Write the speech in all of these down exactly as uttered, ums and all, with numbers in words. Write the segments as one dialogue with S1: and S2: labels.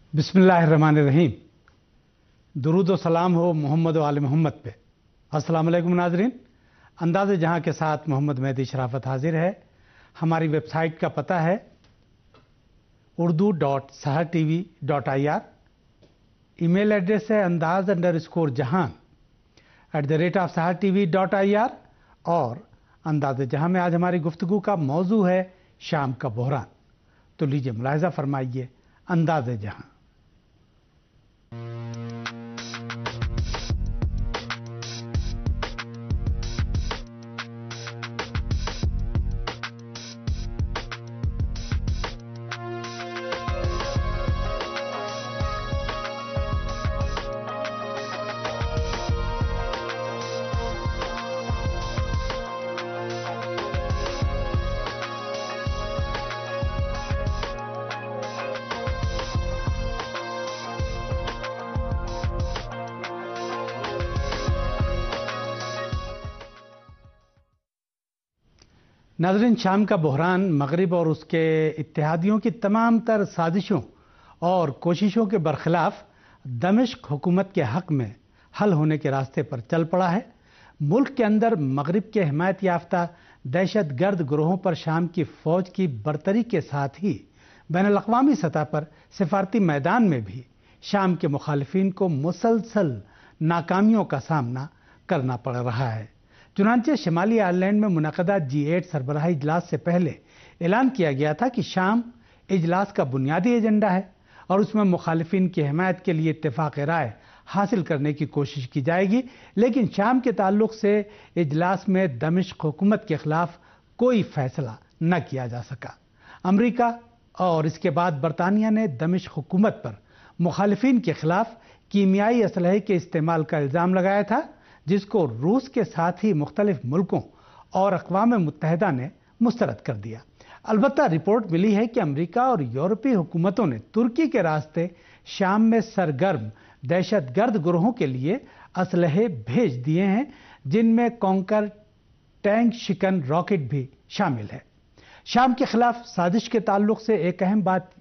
S1: बिस्मिल्लाहिर्रहमानिर्रहीम। दुरूद व सलाम हो मोहम्मद व आले मोहम्मद पे। अस्सलाम वालेकुम नाज़रीन, अंदाज़े जहां के साथ मोहम्मद मेहदी शराफत हाजिर है। हमारी वेबसाइट का पता है Urdu dot Sahar T V dot I R. Email address है Andaz underscore Jahan at the rate of Sahar T V dot I R. और अंदाज़े जहां में आज हमारी गुफ्तगू का मौजू है शाम का बहरान। तो लीजिए मुलाहिज़ा फरमाइए अंदाज़े जहां। नाज़रीन, शाम का बहरान मगरिब और उसके इत्तेहादियों की तमाम तर साजिशों और कोशिशों के बरखिलाफ दमिश्क हुकूमत के हक में हल होने के रास्ते पर चल पड़ा है। मुल्क के अंदर मगरिब के हिमायत याफ्ता दहशत गर्द ग्रोहों पर शाम की फौज की बरतरी के साथ ही बैनुल अक़वामी सतह पर सिफारती मैदान में भी शाम के मुखालिफिन को मुसलसल नाकामियों का सामना करना पड़ रहा है। चुनांचे शिमाली आयरलैंड में मुनक़दा जी एट सरबराही इजलास से पहले ऐलान किया गया था कि शाम इजलास का बुनियादी एजेंडा है और उसमें मुखालिफिन की हिमायत के लिए इत्तेफाक राय हासिल करने की कोशिश की जाएगी। लेकिन शाम के ताल्लुक से इजलास में दमिश्क हुकूमत के खिलाफ कोई फैसला न किया जा सका। अमरीका और इसके बाद बरतानिया ने दमिश्क हुकूमत पर मुखालिफिन के खिलाफ कीमियाई असलहे के इस्तेमाल का इल्ज़ाम लगाया था, जिसको रूस के साथ ही मुख्तलिफ मुल्कों और अक़वाम मुत्तहिदा ने मुस्तरद कर दिया। अलबत्ता रिपोर्ट मिली है कि अमरीका और यूरोपीय हुकूमतों ने तुर्की के रास्ते शाम में सरगर्म दहशत गर्द ग्रोहों के लिए असलहे भेज दिए हैं, जिनमें कॉन्कर टैंक शिकन रॉकेट भी शामिल है। शाम के खिलाफ साजिश के ताल्लुक से एक अहम बात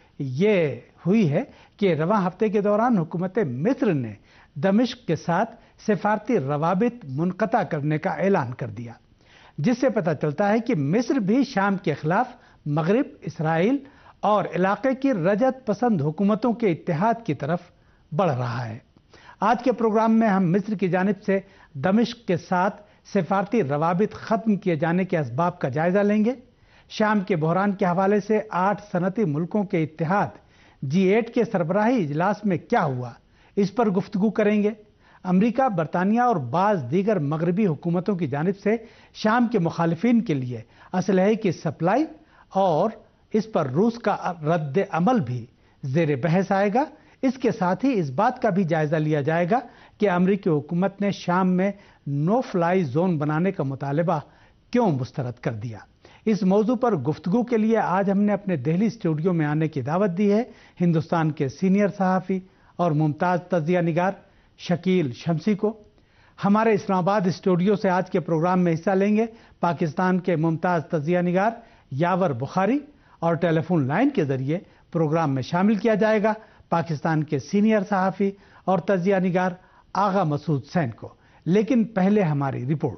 S1: यह हुई है कि रवां हफ्ते के दौरान हुकूमत मिस्र ने दमिश्क के साथ सिफारती रवाबित मुनक़ता करने का ऐलान कर दिया, जिससे पता चलता है कि मिस्र भी शाम के खिलाफ मगरिब, इसराइल और इलाके की रजत पसंद हुकूमतों के इत्तेहाद की तरफ बढ़ रहा है। आज के प्रोग्राम में हम मिस्र की जानिब से दमिश्क के साथ सिफारती रवाबित ख़त्म किए जाने के असबाब का जायज़ा लेंगे। शाम के बहरान के हवाले से आठ सनती मुल्कों के इत्तेहाद जी एट के सरबराही इजलास में क्या हुआ, इस पर गुफ्तगू करेंगे। अमरीका, बरतानिया और बाज़ दीगर मगरबी हुकूमतों की जानिब से शाम के मुखालिफिन के लिए असलहे की सप्लाई और इस पर रूस का रद्द अमल भी ज़ेर बहस आएगा। इसके साथ ही इस बात का भी जायज़ा लिया जाएगा कि अमरीकी हुकूमत ने शाम में नो फ्लाई जोन बनाने का मुतालबा क्यों मुस्तरद कर दिया। इस मौजू पर गुफ्तगू के लिए आज हमने अपने दिल्ली स्टूडियो में आने की दावत दी है हिंदुस्तान के सीनियर सहाफ़ी और मुमताज़ तजिया निगार शकील शमसी को। हमारे इस्लामाबाद स्टूडियो से आज के प्रोग्राम में हिस्सा लेंगे पाकिस्तान के मुमताज़ तजिया निगार यावर बुखारी, और टेलीफोन लाइन के जरिए प्रोग्राम में शामिल किया जाएगा पाकिस्तान के सीनियर सहाफ़ी और तजिया निगार आगा मसूद सैन को। लेकिन पहले हमारी रिपोर्ट।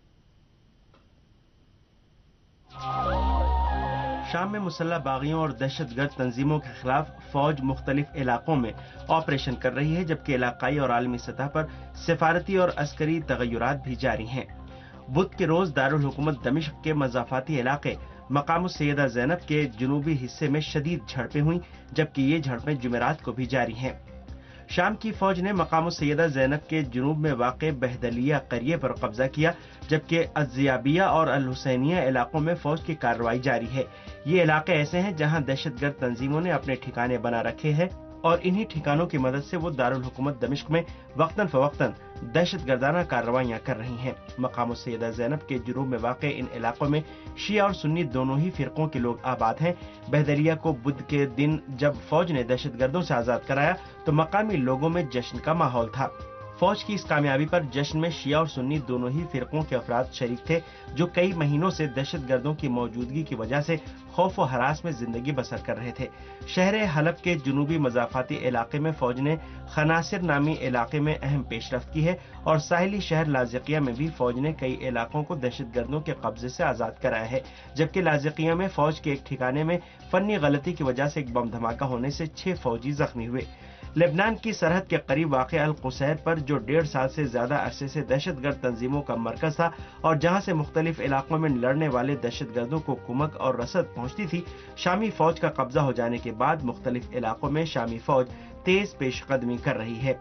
S2: शाम में मुसल्लह बागियों और दहशतगर्द तंजीमों के खिलाफ फौज मुख्तलिफ इलाकों में ऑपरेशन कर रही है, जबकि इलाकाई और आलमी सतह पर सिफारती और अस्करी तगय्युरात भी जारी हैं। बुध के रोज दारुल हुकूमत दमिश्क के मज़ाफ़ाती इलाके मकाम सैयदा ज़ैनब के जनूबी हिस्से में शदीद झड़पें हुई, जबकि ये झड़पें जुमेरात को भी जारी हैं। शाम की फौज ने मकाम सैयदा ज़ैनब के जुनूब में वाक़े बहदलिया करिए पर कब्जा किया, जबकि अज़ियाबिया और अल हुसैनिया इलाकों में फौज की कार्रवाई जारी है। ये इलाके ऐसे हैं जहां दहशतगर्द तंजीमों ने अपने ठिकाने बना रखे हैं और इन्हीं ठिकानों की मदद से वो दारुल हुकूमत दमिश्क में वक्तन फवक्तन दहशतगर्दाना कार्रवाइयां कर रही हैं। मकाम सैयदा ज़ैनब के जुनूब में वाक़े इन इलाकों में शिया और सुन्नी दोनों ही फिरकों के लोग आबाद हैं। बहदलिया को बुध के दिन जब फौज ने दहशतगर्दों से आजाद कराया तो मकामी लोगों में जश्न का माहौल था। فوج کی اس کامیابی پر جشن میں شیعہ اور سنی دونوں ہی فرقوں کے افراد شریک تھے، جو کئی مہینوں سے دہشت گردوں کی موجودگی کی وجہ سے خوف و ہراس میں زندگی بسر کر رہے تھے۔ شہر حلب کے جنوبی مضافاتی علاقے میں فوج نے خناصر نامی علاقے میں اہم پیش رفت کی ہے اور ساحلی شہر لاذقیہ میں بھی فوج نے کئی علاقوں کو دہشت گردوں کے قبضے سے آزاد کرایا ہے، جبکہ لاذقیہ میں فوج کے ایک ٹھکانے میں فنی غلطی کی وجہ سے ایک بم دھماکہ ہونے سے چھ فوجی زخمی ہوئے۔ لبنان کی سرحد کے قریب واقع القصیر پر، جو ڈیڑھ سال سے زیادہ عرصے سے دہشت گرد تنظیموں کا مرکز تھا اور جہاں سے مختلف علاقوں میں لڑنے والے دہشت گردوں کو کمک اور رسد پہنچتی تھی، شامی فوج کا قبضہ ہو جانے کے بعد مختلف علاقوں میں شامی فوج تیز پیش قدمی کر رہی ہے۔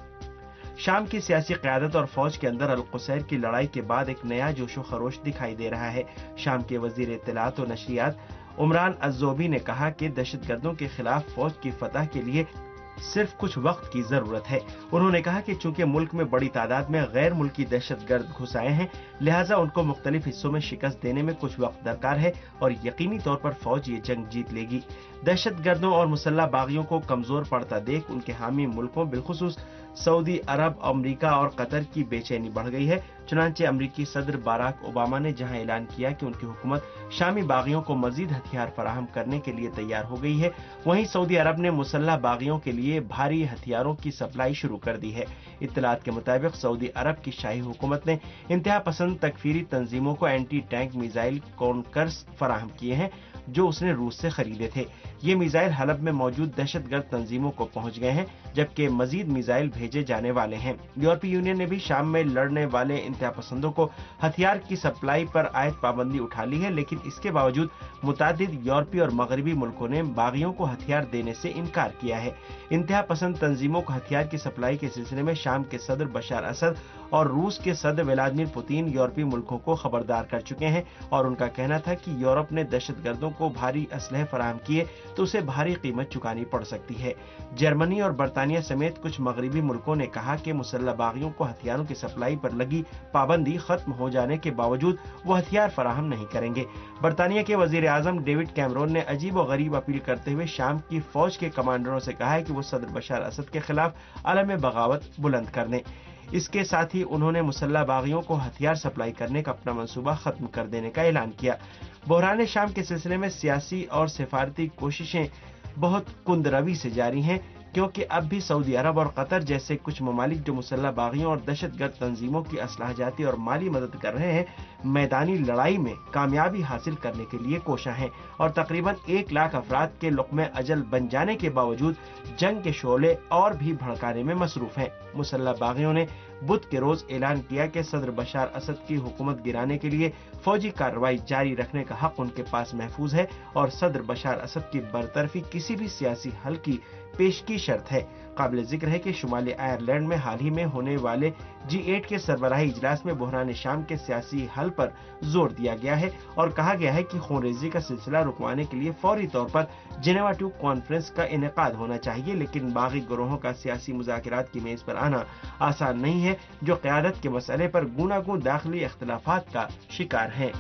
S2: شام کی سیاسی قیادت اور فوج کے اندر القصیر کی لڑائی کے بعد ایک نیا جوش و خروش دکھائی دے رہا ہے۔ شام کے وزیر اطلاعات و نشریات عمران الزوبی نے کہا کہ دہشت گردوں کے خلاف فوج کی فتح کے لیے صرف کچھ وقت کی ضرورت ہے۔ انہوں نے کہا کہ چونکہ ملک میں بڑی تعداد میں غیر ملکی دہشت گرد گھس آئے ہیں، لہٰذا ان کو مختلف حصوں میں شکست دینے میں کچھ وقت درکار ہے اور یقینی طور پر فوج یہ جنگ جیت لے گی۔ دہشت گردوں اور مسلح باغیوں کو کمزور پڑتا دیکھ ان کے حامی ملکوں بالخصوص سعودی عرب، امریکہ اور قطر کی بے چینی بڑھ گئی ہے۔ چنانچہ امریکی صدر باراک اوباما نے جہاں اعلان کیا کہ ان کی حکومت شامی باغیوں کو مزید ہتھیار فراہم کرنے کے لیے تیار ہو گئی ہے، وہیں سعودی عرب نے مسلح باغیوں کے لیے بھاری ہتھیاروں کی سپلائی شروع کر دی ہے۔ اطلاعات کے مطابق سعودی عرب کی شاہی حکومت نے انتہا پسند تکفیری تنظیموں کو اینٹی ٹینک میزائل کونکرز فراہم کیے ہیں، جو اس نے روس سے خریدے تھے۔ یہ میزائل حلب میں موجود دہشت گرد تنظیموں کو پہنچ گئے ہیں، جبکہ مزید میزائل بھیجے جانے والے ہیں۔ یورپی یونین نے بھی شام میں لڑنے والے انتہا پسندوں کو ہتھیار کی سپلائی پر عائد پابندی اٹھا لی ہے، لیکن اس کے باوجود متعدد یورپی اور مغربی ملکوں نے باغیوں کو ہتھیار دینے سے انکار کیا ہے۔ انتہا پسند تنظیموں کو ہتھیار کی سپلائی کے سلسلے میں شام کے صدر بشار اسد اور روس کے صدر ولادیمیر پوتین یورپی ملکوں کو خبردار کر چکے ہیں اور ان کا کہنا تھا کہ یورپ نے دہشت گردوں کو بھاری اسلحے فراہم کیے تو اسے بھاری قیمت چکانی پڑ سکتی ہے۔ جرمنی اور برطانیہ سمیت کچھ مغربی ملکوں نے کہا کہ مسلح باغیوں کو ہتھیاروں کی سپلائی پر لگی پابندی ختم ہو جانے کے باوجود وہ ہتھیار فراہم نہیں کریں گے۔ برطانیہ کے وزیر اعظم ڈیوڈ کیمرون نے عجیب و غریب اپیل کرتے ہوئے شام کی فوج کے کمانڈروں سے کہا ہے کہ وہ صدر بشار اسد کے خلاف علم بغاوت بلند کر دیں۔ اس کے ساتھ ہی انہوں نے مسلح باغیوں کو ہتھیار سپلائی کرنے کا اپنا منصوبہ ختم کر دینے کا اعلان کیا۔ بحران شام کے سلسلے میں سیاسی اور سفارتی کوششیں بہت کند روی سے جاری ہیں، کیونکہ اب بھی سعودی عرب اور قطر جیسے کچھ ممالک جو مسلح باغیوں اور دہشت گرد تنظیموں کی اسلحہ جاتی اور مالی مدد کر رہے ہیں، میدانی لڑائی میں کامیابی حاصل کرنے کے لیے کوشاں ہیں اور تقریباً ایک لاکھ افراد کے لقمہ اجل بن جانے کے باوجود جنگ کے شعلے اور بھی بھڑکانے میں مصروف ہیں۔ مسلح باغیوں نے بدھ کے روز اعلان کیا کہ صدر بشار اسد کی حکومت گرانے کے لیے فوجی کارروائی جاری رکھنے کا حق ان کے پاس محفوظ ہے اور صدر بشار اسد کی برطرفی کسی بھی سیاسی حل کی پیش کی شرط ہے۔ قابل ذکر ہے کہ شمالی آئرلینڈ میں حال ہی میں ہونے والے جی ایٹ کے سربراہی اجلاس میں بحران شام کے سیاسی حل پر زور دیا گیا ہے اور کہا گیا ہے کہ خونریزی کا سلسلہ رکوانے کے لیے فوری طور پر جنیوا ٹو کانفرنس کا انعقاد ہونا چاہیے، لیکن باغی گروہوں کا سیاسی مذاکرات کی میز پر آنا آسان نہیں ہے، جو قیادت کے مسئلے پر گوناگون داخلی اختلافات کا شکار ہیں۔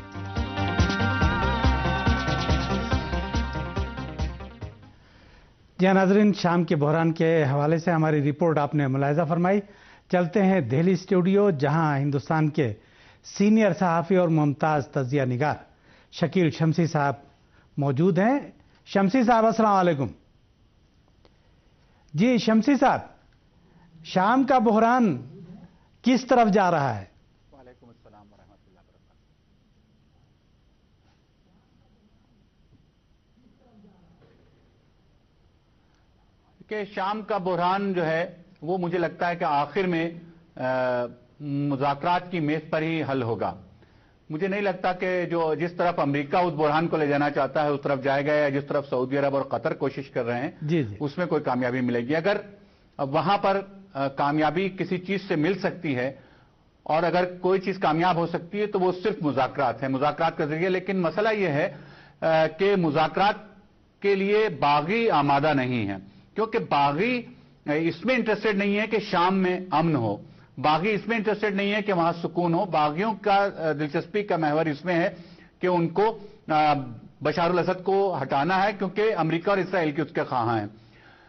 S1: جی ناظرین، شام کے بحران کے حوالے سے ہماری رپورٹ آپ نے ملاحظہ فرمائی۔ چلتے ہیں دہلی اسٹوڈیو، جہاں ہندوستان کے سینئر صحافی اور ممتاز تجزیہ نگار شکیل شمسی صاحب موجود ہیں۔ شمسی صاحب السلام علیکم۔ جی شمسی صاحب، شام کا بحران کس طرف جا رہا ہے؟
S3: وعلیکم السلام ورحمۃ اللہ وبرکاتہ۔ کہ شام کا بحران جو ہے وہ مجھے لگتا ہے کہ آخر میں مذاکرات کی میز پر ہی حل ہوگا۔ مجھے نہیں لگتا کہ جو جس طرف امریکہ اس بحران کو لے جانا چاہتا ہے اس طرف جائے گا، یا جس طرف سعودی عرب اور قطر کوشش کر رہے ہیں
S1: جی جی
S3: اس میں کوئی کامیابی ملے گی۔ اگر وہاں پر کامیابی کسی چیز سے مل سکتی ہے اور اگر کوئی چیز کامیاب ہو سکتی ہے تو وہ صرف مذاکرات ہے، مذاکرات کا ذریعہ۔ لیکن مسئلہ یہ ہے کہ مذاکرات کے لیے باغی آمادہ نہیں ہے، کیونکہ باغی اس میں انٹرسٹڈ نہیں ہے کہ شام میں امن ہو، باغی اس میں انٹرسٹڈ نہیں ہے کہ وہاں سکون ہو۔ باغیوں کا دلچسپی کا محور اس میں ہے کہ ان کو بشار الاسد کو ہٹانا ہے، کیونکہ امریکہ اور اسرائیل کی اس کے خواہاں ہیں۔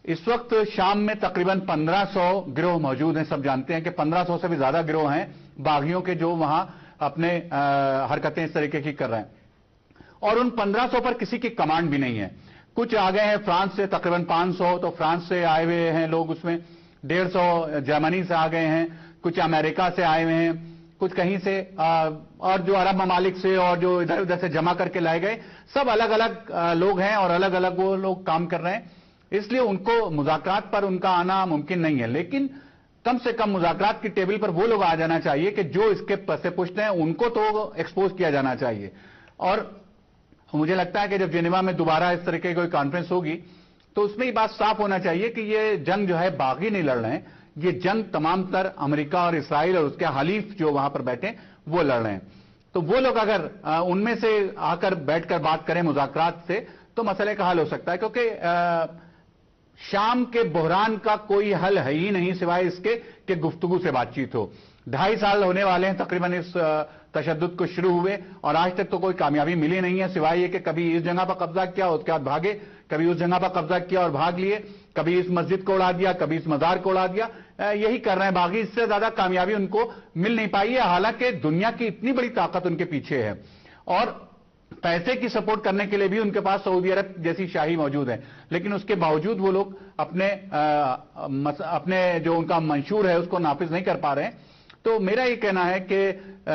S3: اس وقت شام میں تقریباً پندرہ سو گروہ موجود ہیں. سب جانتے ہیں کہ پندرہ سو سے بھی زیادہ گروہ ہیں باغیوں کے جو وہاں اپنے حرکتیں اس طریقے کی کر رہے ہیں, اور ان پندرہ سو پر کسی کی کمانڈ بھی نہیں ہے. کچھ آ گئے ہیں فرانس سے, تقریباً پانچ سو تو فرانس سے آئے ہوئے ہیں لوگ, اس میں ڈیڑھ سو جرمنی سے آ گئے ہیں, کچھ امریکہ سے آئے ہوئے ہیں, کچھ کہیں سے اور جو عرب ممالک سے اور جو ادھر ادھر سے جمع کر کے لائے گئے, سب الگ الگ لوگ ہیں اور الگ الگ وہ لوگ کام کر رہے ہیں. اس لیے ان کو مذاکرات پر ان کا آنا ممکن نہیں ہے, لیکن کم سے کم مذاکرات کی ٹیبل پر وہ لوگ آ جانا چاہیے کہ جو اس کے پس پشت ہیں, ان کو تو ایکسپوز کیا جانا چاہیے. اور مجھے لگتا ہے کہ جب جنیوا میں دوبارہ اس طرح کی کوئی کانفرنس ہوگی تو اس میں یہ بات صاف ہونا چاہیے کہ یہ جنگ جو ہے باغی نہیں لڑ رہے ہیں, یہ جنگ تمام تر امریکہ اور اسرائیل اور اس کے حلیف جو وہاں پر بیٹھے وہ لڑ رہے ہیں. تو وہ لوگ اگر ان میں سے آ کر بیٹھ کر بات کریں مذاکرات سے تو مسئلے کا حل ہو سکتا ہے, کیونکہ شام کے بحران کا کوئی حل ہے ہی نہیں سوائے اس کے کہ گفتگو سے بات چیت ہو. ڈھائی سال ہونے والے ہیں تقریباً اس تشدد کو شروع ہوئے, اور آج تک تو کوئی کامیابی ملی نہیں ہے سوائے یہ کہ کبھی اس جگہ پر قبضہ کیا اس کے بعد بھاگے, کبھی اس جگہ پر قبضہ کیا اور بھاگ لیے, کبھی اس مسجد کو اڑا دیا, کبھی اس مزار کو اڑا دیا. یہی کر رہے ہیں باغی, اس سے زیادہ کامیابی ان کو مل نہیں پائی ہے, حالانکہ دنیا کی اتنی بڑی طاقت ان کے پیچھے ہے اور پیسے کی سپورٹ کرنے کے لیے بھی ان کے پاس سعودی عرب جیسی شاہی موجود ہے, لیکن اس کے باوجود وہ لوگ اپنے اپنے جو ان کا منشور ہے اس کو نافذ نہیں کر پا رہے ہیں. تو میرا یہ کہنا ہے کہ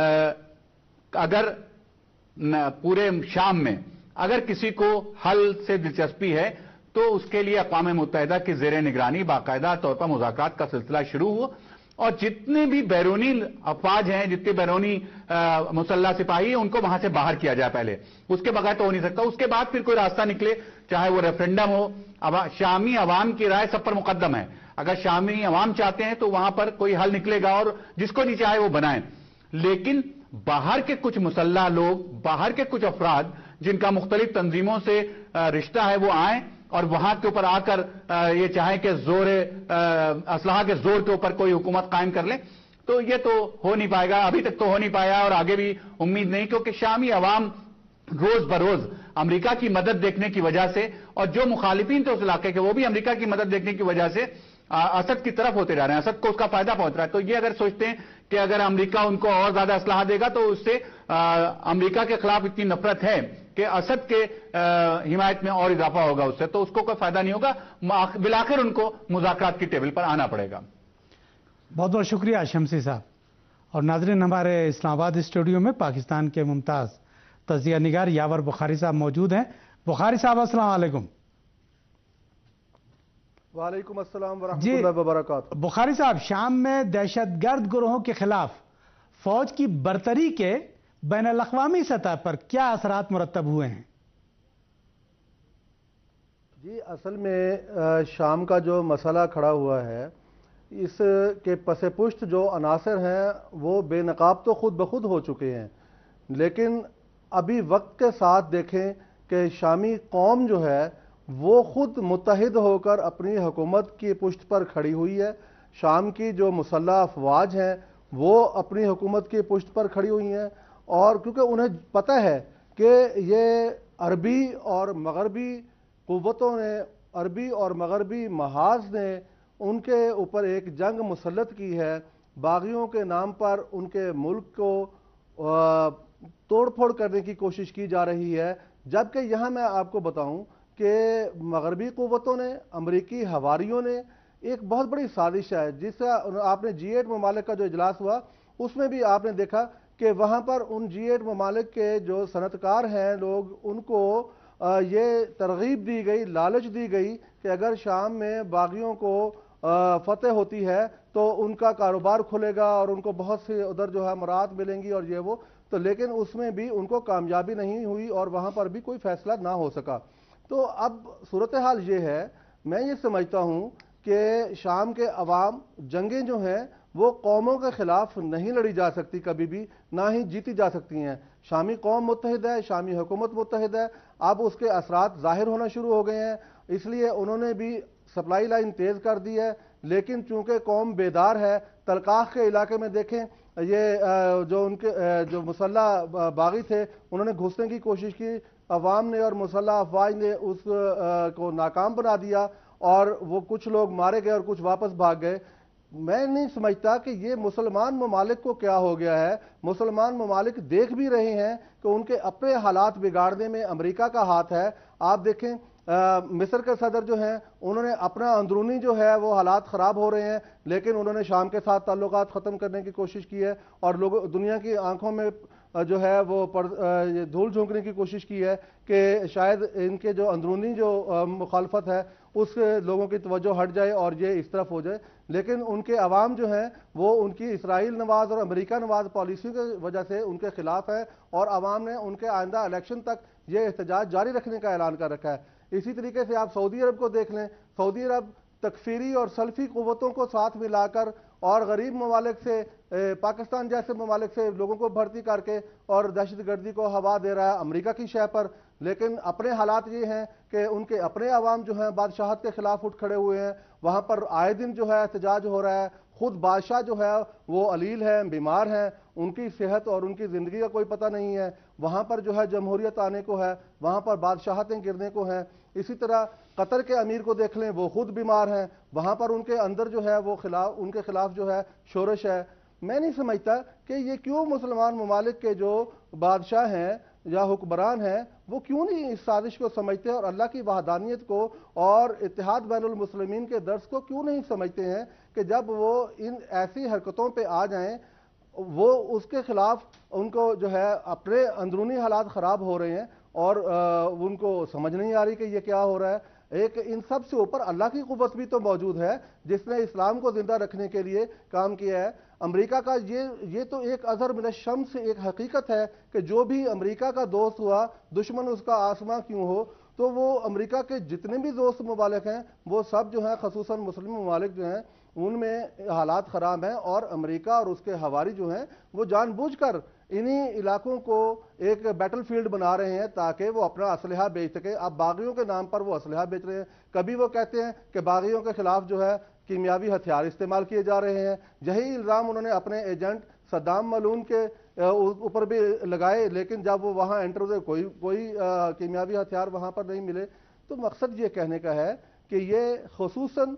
S3: اگر پورے شام میں اگر کسی کو حل سے دلچسپی ہے تو اس کے لیے اقوام متحدہ کی زیر نگرانی باقاعدہ طور پر مذاکرات کا سلسلہ شروع ہو, اور جتنے بھی بیرونی افواج ہیں, جتنے بیرونی مسلح سپاہی ہیں, ان کو وہاں سے باہر کیا جائے پہلے. اس کے بغیر تو ہو نہیں سکتا. اس کے بعد پھر کوئی راستہ نکلے, چاہے وہ ریفرنڈم ہو. شامی عوام کی رائے سب پر مقدم ہے. اگر شامی عوام چاہتے ہیں تو وہاں پر کوئی حل نکلے گا اور جس کو نہیں چاہے وہ بنائیں. لیکن باہر کے کچھ مسلح لوگ, باہر کے کچھ افراد جن کا مختلف تنظیموں سے رشتہ ہے, وہ آئیں اور وہاں کے اوپر آ کر یہ چاہیں کہ زور اسلحہ کے زور کے اوپر کوئی حکومت قائم کر لیں, تو یہ تو ہو نہیں پائے گا. ابھی تک تو ہو نہیں پایا اور آگے بھی امید نہیں, کیونکہ شامی عوام روز بروز امریکہ کی مدد دیکھنے کی وجہ سے, اور جو مخالفین تھے اس علاقے کے وہ بھی امریکہ کی مدد دیکھنے کی وجہ سے اسد کی طرف ہوتے جا رہے ہیں, اسد کو اس کا فائدہ پہنچ رہا ہے. تو یہ اگر سوچتے ہیں کہ اگر امریکہ ان کو اور زیادہ اسلحہ دے گا تو اس سے امریکہ کے خلاف اتنی نفرت ہے کہ اسد کے حمایت میں اور اضافہ ہوگا اس سے, تو اس کو کوئی فائدہ نہیں ہوگا. بالآخر ان کو مذاکرات کی ٹیبل پر آنا پڑے گا.
S1: بہت بہت شکریہ شمسی صاحب. اور ناظرین, ہمارے اسلام آباد اسٹوڈیو میں پاکستان کے ممتاز تجزیہ نگار یاور بخاری صاحب موجود ہیں. بخاری صاحب السلام علیکم.
S4: وعلیکم السلام ورحمۃ اللہ وبرکاتہ.
S1: بخاری صاحب, شام میں دہشت گرد گروہوں کے خلاف فوج کی برتری کے بین الاقوامی سطح پر کیا اثرات مرتب ہوئے ہیں؟
S4: جی, اصل میں شام کا جو مسئلہ کھڑا ہوا ہے, اس کے پس پشت جو عناصر ہیں وہ بے نقاب تو خود بخود ہو چکے ہیں, لیکن ابھی وقت کے ساتھ دیکھیں کہ شامی قوم جو ہے وہ خود متحد ہو کر اپنی حکومت کی پشت پر کھڑی ہوئی ہے. شام کی جو مسلح افواج ہیں وہ اپنی حکومت کی پشت پر کھڑی ہوئی ہیں, اور کیونکہ انہیں پتہ ہے کہ یہ عربی اور مغربی قوتوں نے, عربی اور مغربی محاذ نے ان کے اوپر ایک جنگ مسلط کی ہے. باغیوں کے نام پر ان کے ملک کو توڑ پھوڑ کرنے کی کوشش کی جا رہی ہے. جبکہ یہاں میں آپ کو بتاؤں کہ مغربی قوتوں نے, امریکی حواریوں نے ایک بہت بڑی سازش ہے, جس کا آپ نے جی ایٹ ممالک کا جو اجلاس ہوا اس میں بھی آپ نے دیکھا کہ وہاں پر ان جی ایٹ ممالک کے جو صنعت کار ہیں لوگ, ان کو یہ ترغیب دی گئی, لالچ دی گئی کہ اگر شام میں باغیوں کو فتح ہوتی ہے تو ان کا کاروبار کھلے گا اور ان کو بہت سے ادھر جو ہے مراد ملیں گی اور یہ وہ. تو لیکن اس میں بھی ان کو کامیابی نہیں ہوئی اور وہاں پر بھی کوئی فیصلہ نہ ہو سکا. تو اب صورتحال یہ ہے, میں یہ سمجھتا ہوں کہ شام کے عوام جنگیں جو ہیں وہ قوموں کے خلاف نہیں لڑی جا سکتی کبھی بھی, نہ ہی جیتی جا سکتی ہیں. شامی قوم متحد ہے, شامی حکومت متحد ہے, اب اس کے اثرات ظاہر ہونا شروع ہو گئے ہیں. اس لیے انہوں نے بھی سپلائی لائن تیز کر دی ہے, لیکن چونکہ قوم بیدار ہے, تلقاح کے علاقے میں دیکھیں یہ جو ان کے جو مسلح باغی تھے انہوں نے گھسنے کی کوشش کی, عوام نے اور مسلح افواج نے اس کو ناکام بنا دیا, اور وہ کچھ لوگ مارے گئے اور کچھ واپس بھاگ گئے. میں نہیں سمجھتا کہ یہ مسلمان ممالک کو کیا ہو گیا ہے. مسلمان ممالک دیکھ بھی رہے ہیں کہ ان کے اپنے حالات بگاڑنے میں امریکہ کا ہاتھ ہے. آپ دیکھیں مصر کے صدر جو ہیں انہوں نے اپنا اندرونی جو ہے وہ حالات خراب ہو رہے ہیں، لیکن انہوں نے شام کے ساتھ تعلقات ختم کرنے کی کوشش کی ہے اور لوگ دنیا کی آنکھوں میں جو ہے وہ دھول جھونکنے کی کوشش کی ہے کہ شاید ان کے جو اندرونی جو مخالفت ہے اس لوگوں کی توجہ ہٹ جائے اور یہ اس طرف ہو جائے. لیکن ان کے عوام جو ہیں وہ ان کی اسرائیل نواز اور امریکہ نواز پالیسیوں کی وجہ سے ان کے خلاف ہے، اور عوام نے ان کے آئندہ الیکشن تک یہ احتجاج جاری رکھنے کا اعلان کر رکھا ہے. اسی طریقے سے آپ سعودی عرب کو دیکھ لیں. سعودی عرب تکفیری اور سلفی قوتوں کو ساتھ ملا کر اور غریب ممالک سے، پاکستان جیسے ممالک سے لوگوں کو بھرتی کر کے اور دہشت گردی کو ہوا دے رہا ہے امریکہ کی شہ پر. لیکن اپنے حالات یہ ہیں کہ ان کے اپنے عوام جو ہیں بادشاہت کے خلاف اٹھ کھڑے ہوئے ہیں. وہاں پر آئے دن جو ہے احتجاج ہو رہا ہے. خود بادشاہ جو ہے وہ علیل ہیں، بیمار ہیں، ان کی صحت اور ان کی زندگی کا کوئی پتہ نہیں ہے. وہاں پر جو ہے جمہوریت آنے کو ہے، وہاں پر بادشاہتیں گرنے کو ہیں. اسی طرح قطر کے امیر کو دیکھ لیں، وہ خود بیمار ہیں، وہاں پر ان کے اندر جو ہے وہ خلاف ان کے خلاف جو ہے شورش ہے. میں نہیں سمجھتا کہ یہ کیوں مسلمان ممالک کے جو بادشاہ ہیں یا حکمران ہیں وہ کیوں نہیں اس سازش کو سمجھتے اور اللہ کی وحدانیت کو اور اتحاد بین المسلمین کے درس کو کیوں نہیں سمجھتے ہیں کہ جب وہ ان ایسی حرکتوں پہ آ جائیں وہ اس کے خلاف ان کو جو ہے اپنے اندرونی حالات خراب ہو رہے ہیں اور ان کو سمجھ نہیں آ رہی کہ یہ کیا ہو رہا ہے. ایک ان سب سے اوپر اللہ کی قوت بھی تو موجود ہے جس نے اسلام کو زندہ رکھنے کے لیے کام کیا ہے. امریکہ کا یہ یہ تو ایک اظہر من الشمس ایک حقیقت ہے کہ جو بھی امریکہ کا دوست ہوا دشمن اس کا آسماں کیوں ہو. تو وہ امریکہ کے جتنے بھی دوست ممالک ہیں وہ سب جو ہیں خصوصاً مسلم ممالک جو ہیں ان میں حالات خراب ہیں، اور امریکہ اور اس کے حواری جو ہیں وہ جان بوجھ کر انہی علاقوں کو ایک بیٹل فیلڈ بنا رہے ہیں تاکہ وہ اپنا اسلحہ بیچ سکے. اب باغیوں کے نام پر وہ اسلحہ بیچ رہے ہیں. کبھی وہ کہتے ہیں کہ باغیوں کے خلاف جو ہے کیمیاوی ہتھیار استعمال کیے جا رہے ہیں. یہی الزام انہوں نے اپنے ایجنٹ صدام ملعون کے اوپر بھی لگائے، لیکن جب وہ وہاں انٹر ہوئے کوئی کوئی کیمیاوی ہتھیار وہاں پر نہیں ملے. تو مقصد یہ کہنے کا ہے کہ یہ خصوصاً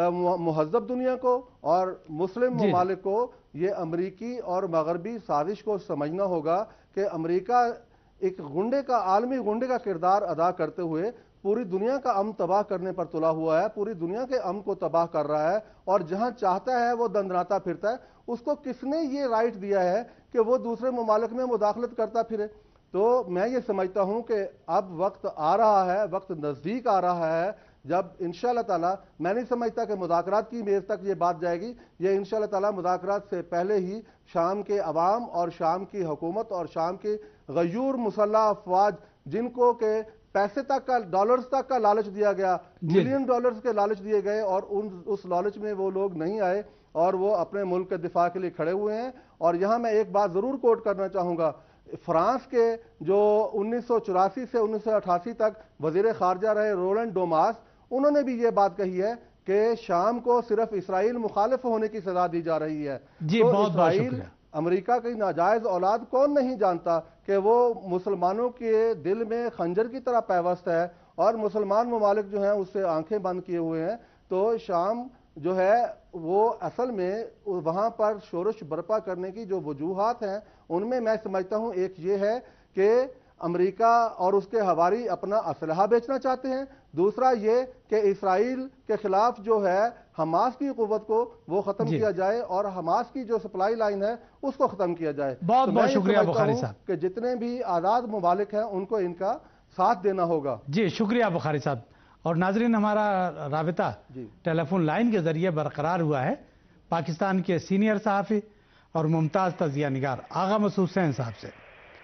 S4: مہذب دنیا کو اور مسلم ممالک کو یہ امریکی اور مغربی سازش کو سمجھنا ہوگا کہ امریکہ ایک غنڈے کا عالمی غنڈے کا کردار ادا کرتے ہوئے پوری دنیا کا امن تباہ کرنے پر تلا ہوا ہے، پوری دنیا کے امن کو تباہ کر رہا ہے، اور جہاں چاہتا ہے وہ دندناتا پھرتا ہے. اس کو کس نے یہ رائٹ دیا ہے کہ وہ دوسرے ممالک میں مداخلت کرتا پھرے؟ تو میں یہ سمجھتا ہوں کہ اب وقت آ رہا ہے، وقت نزدیک آ رہا ہے جب انشاءاللہ تعالیٰ، میں نہیں سمجھتا کہ مذاکرات کی میز تک یہ بات جائے گی. یہ انشاءاللہ تعالیٰ مذاکرات سے پہلے ہی شام کے عوام اور شام کی حکومت اور شام کی غیور مسلح افواج جن کو کہ پیسے تک کا ڈالرز تک کا لالچ دیا گیا، ملین ڈالرز کے لالچ دیے گئے، اور ان اس لالچ میں وہ لوگ نہیں آئے اور وہ اپنے ملک کے دفاع کے لیے کھڑے ہوئے ہیں. اور یہاں میں ایک بات ضرور کوٹ کرنا چاہوں گا. فرانس کے جو انیس سو چوراسی سے انیس سو اٹھاسی تک وزیر خارجہ رہے رولینڈ ڈوماس، انہوں نے بھی یہ بات کہی ہے کہ شام کو صرف اسرائیل مخالف ہونے کی سزا دی جا رہی ہے.
S1: جی
S4: تو
S1: بہت بہت
S4: اسرائیل
S1: شکریہ.
S4: امریکہ کی ناجائز اولاد کون نہیں جانتا کہ وہ مسلمانوں کے دل میں خنجر کی طرح پیوست ہے، اور مسلمان ممالک جو ہیں اس سے آنکھیں بند کیے ہوئے ہیں. تو شام جو ہے وہ اصل میں وہاں پر شورش برپا کرنے کی جو وجوہات ہیں ان میں میں سمجھتا ہوں ایک یہ ہے کہ امریکہ اور اس کے حواری اپنا اسلحہ بیچنا چاہتے ہیں. دوسرا یہ کہ اسرائیل کے خلاف جو ہے حماس کی قوت کو وہ ختم
S1: جی.
S4: کیا جائے اور حماس کی جو سپلائی لائن ہے اس کو ختم کیا جائے.
S1: بہت
S4: تو
S1: بہت
S4: میں یہ
S1: شکریہ
S4: سمجھتا
S1: بخاری
S4: ہوں
S1: صاحب
S4: کہ جتنے بھی آزاد ممالک ہیں ان کو ان کا ساتھ دینا ہوگا.
S1: جی شکریہ بخاری صاحب. اور ناظرین، ہمارا رابطہ
S4: جی
S1: ٹیلی فون لائن کے ذریعے برقرار ہوا ہے پاکستان کے سینئر صحافی اور ممتاز تجزیہ نگار آغا مسعود حسین صاحب سے.